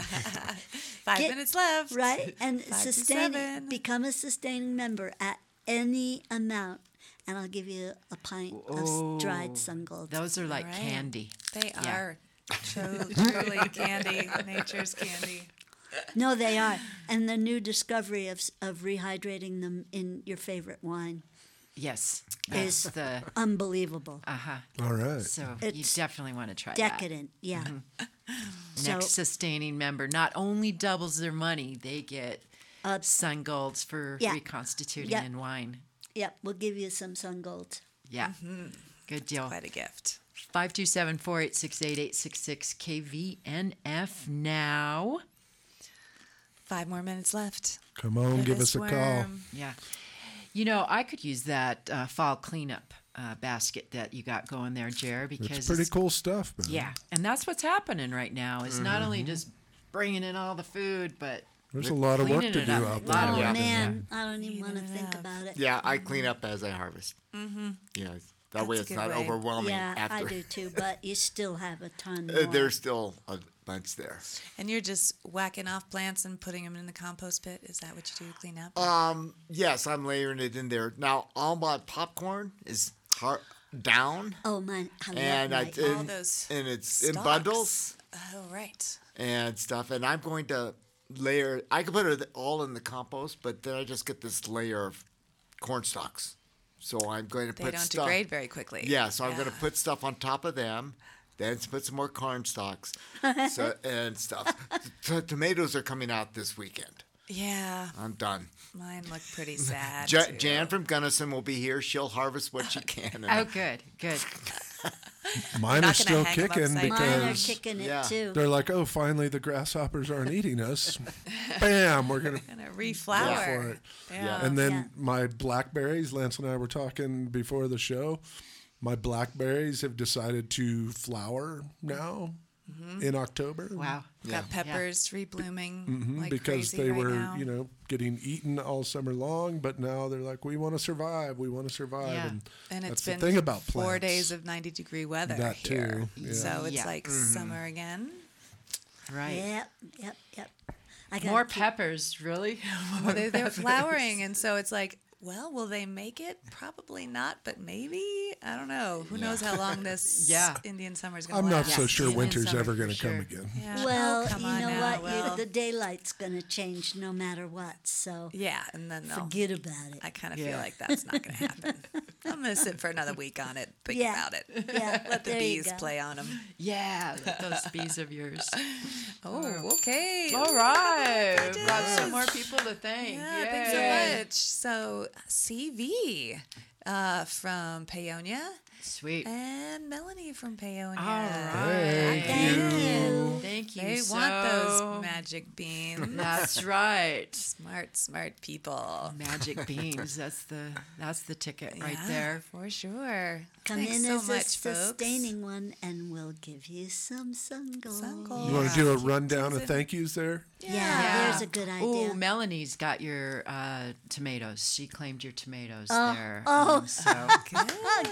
Five Get- minutes left. Right? And Five to sustaining, seven. become a sustaining member at any amount, and I'll give you a pint of s- dried Sungold. Those are like Right. candy. They Yeah. are tru- truly candy, nature's candy. No, they are. And the new discovery of s- of rehydrating them in your favorite wine, Yes. That's the. unbelievable, Uh huh. All right. So you It's definitely want to try decadent. Yeah. So Next sustaining member not only doubles their money, they get Uh, sun golds for yeah. reconstituting Yeah. in wine. yeah, we'll give you some Sungold. Yeah. Good deal. Quite a gift. five two seven, four eight six eight, eight six six K V N F now. Five more minutes left. Come on, give us this a call. worm. Yeah. You know, I could use that uh, fall cleanup uh, basket that you got going there, Jer, because It's pretty cool stuff, man. Yeah, and that's what's happening right now. Is not only just bringing in all the food, but There's a lot of work cleaning to it do up. out A lot there. of Oh work. man, I don't even want to Cleaning it think up. about it. Yeah, I clean up as I harvest. Mm-hmm. You know, that way That's a it's good not way. overwhelming Yeah, after. I do too, but you still have a ton Uh, more. There's still a bunch there. And you're just whacking off plants and putting them in the compost pit. Is that what you do to clean up? Um, yes, I'm layering it in there. Now, all my popcorn is har down, Oh man, I love and I my- and, All those and it's in stalks. bundles Oh, right. and stuff. And I'm going to layer. I can put it all in the compost, but then I just get this layer of corn stalks. So I'm going to They put don't stuff. degrade very quickly. Yeah, so I'm going to put stuff on top of them, then put some more corn stalks, so and stuff. T- tomatoes are coming out this weekend. Yeah, I'm done. mine look pretty sad. Ja- too. Jan from Gunnison will be here. She'll harvest what she can. Oh, good, good. Mine not are gonna still hang 'em kicking upside down. Mine are because kicking it Yeah. too. they're like, oh, finally the grasshoppers aren't eating us. Bam, we're gonna Gonna go for reflower. it. Yeah. And then Yeah. my blackberries, Lance and I were talking before the show. My blackberries have decided to flower now in October. Wow. Got peppers reblooming Mhm, like because crazy they right were, now. you know, getting eaten all summer long, but now they're like, we want to survive. We want to survive. Yeah. And, and that's it's the been thing about four plants. days of ninety degree weather That here, too, yeah. so it's Yeah. like summer again. Right. Yep, yep, yep. I got More peppers, really? Well, they, they're flowering, and so it's like, well, will they make it? Probably not, but maybe. I don't know. Who knows how long this Yeah. Indian summer is going I'm to not last? so sure Indian winter's summer ever for going to sure. come again. Yeah. Well, Oh, come you on know now, what? You're- Will. the daylight's going to change no matter what. So Yeah, and then they'll. forget about it. I kind of Yeah. feel like that's not going to happen. I'm going to sit for another week on it, think Yeah. about it. Yeah, Let the there you bees go. play on them. Yeah, those bees of yours. Oh, okay. All right. It Got some is. more people to thank. Yeah, Yay. thanks so much. So, C V uh, from Paonia Sweet. and Melanie from Paonia. All right. Thank you. Thank you. They so. want those magic beans. That's right. Smart, smart people. Magic beans. That's the that's the ticket right Yeah, there. for sure. Come Thanks in so as much, a folks. sustaining one, and we'll give you some sun gold. Sun gold. You want to do a Keep rundown of teasing. thank yous there? Yeah, there's a good idea. Oh, Melanie's got your uh, tomatoes. She claimed your tomatoes Oh, there. oh. Um, so Good.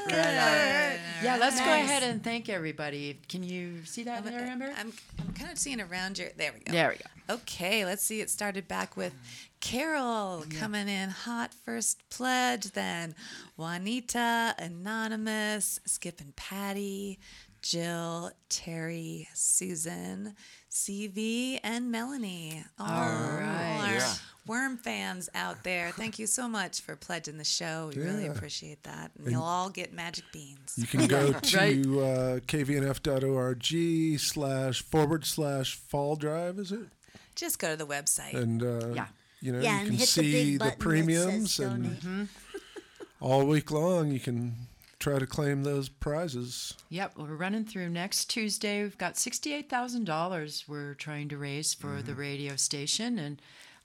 yeah, let's go Nice. ahead and thank everybody. Can you see that there, Amber? I'm, I'm kind of seeing around your. There we go. There we go. Okay, let's see. It started back with Carol coming in hot first pledge, then Juanita, Anonymous, Skip and Patty, Jill, Terry, Susan, C V, and Melanie. All, right. our Yeah. worm fans out there, thank you so much for pledging the show. We really Yeah. appreciate that. And you'll all get magic beans. You can go to Right. uh, kvnf.org slash forward slash fall drive, is it? Just go to the website. And, uh, Yeah. you know, Yeah, you and can hit the see big the, button that premiums says and donate. all week long you can try to claim those prizes. Yep, well, we're running through next Tuesday. We've got sixty-eight thousand dollars we're trying to raise for the radio station. And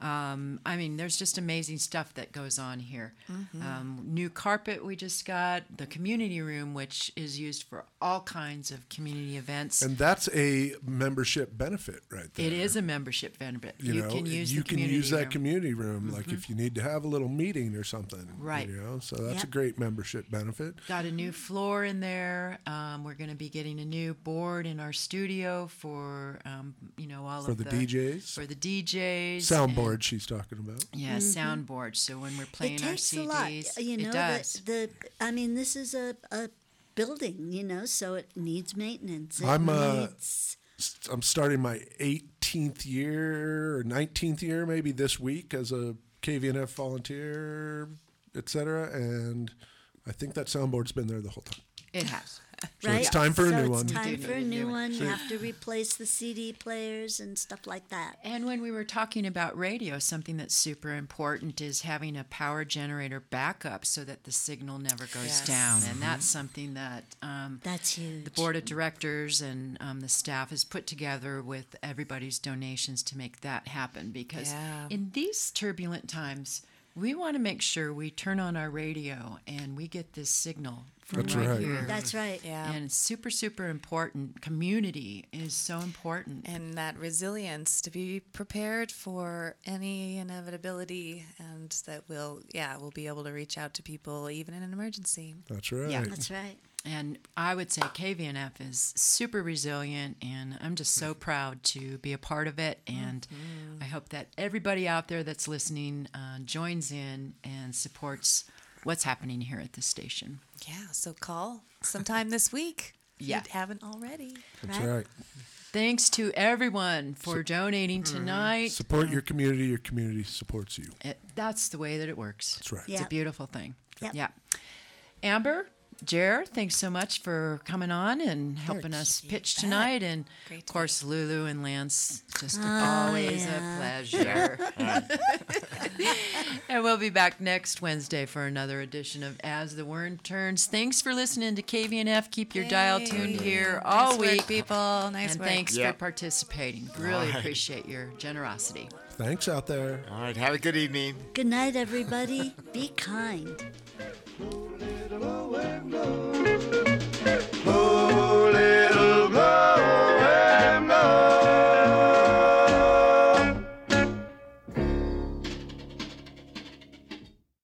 um, I mean, there's just amazing stuff that goes on here. Um, new carpet we just got, the community room, which is used for all kinds of community events. And that's a membership benefit right there. It is a membership benefit. You, You, know, can use you the can community use that room. Mm-hmm. community room, like if you need to have a little meeting or something. Right. You know, so that's Yep. a great membership benefit. Got a new floor in there. Um, we're going to be getting a new board in our studio for, um, you know, all For of the the D Js. For the D Js. Soundboard and- she's talking about. Yeah, soundboard. So when we're playing It our takes C Ds, a lot, you know. it does. The, the I mean, this is a, a building, you know, so it needs maintenance. It I'm, uh, needs, I'm starting my eighteenth year or nineteenth year maybe this week as a K V N F volunteer, et cetera. And I think that soundboard's been there the whole time. It has. So right? it's time for a So new it's one. time We do for a need a new new one. You have to replace the C D players and stuff like that. And when we were talking about radio, something that's super important is having a power generator backup so that the signal never goes Yes. down. And that's something that um, That's huge. the board of directors and um, the staff has put together with everybody's donations to make that happen. Because Yeah. in these turbulent times, we want to make sure we turn on our radio and we get this signal from That's right, right. here. That's right. Yeah. And it's super, super important. Community is so important. And that resilience to be prepared for any inevitability, and that we'll, yeah, we'll be able to reach out to people even in an emergency. That's right. Yeah. That's right. And I would say K V N F is super resilient, and I'm just so proud to be a part of it. And I hope that everybody out there that's listening uh, joins in and supports what's happening here at the station. Yeah, so call sometime this week. If Yeah. you haven't already. That's Right. right. Thanks to everyone for donating tonight. Support your community. Your community supports you. It, that's the way that it works. That's right. It's Yeah. a beautiful thing. Yep. Yeah. Amber, Jer, thanks so much for coming on and helping us pitch tonight. And Great of course, Lulu and Lance, just Oh, always yeah. a pleasure. And we'll be back next Wednesday for another edition of As the Worm Turns. Thanks for listening to K V N F. Keep your dial tuned here all Nice work, week. people. Nice And work. thanks Yep. for participating. Really All right. appreciate your generosity. Thanks out there. All right. Have a good evening. Good night, everybody. Be kind.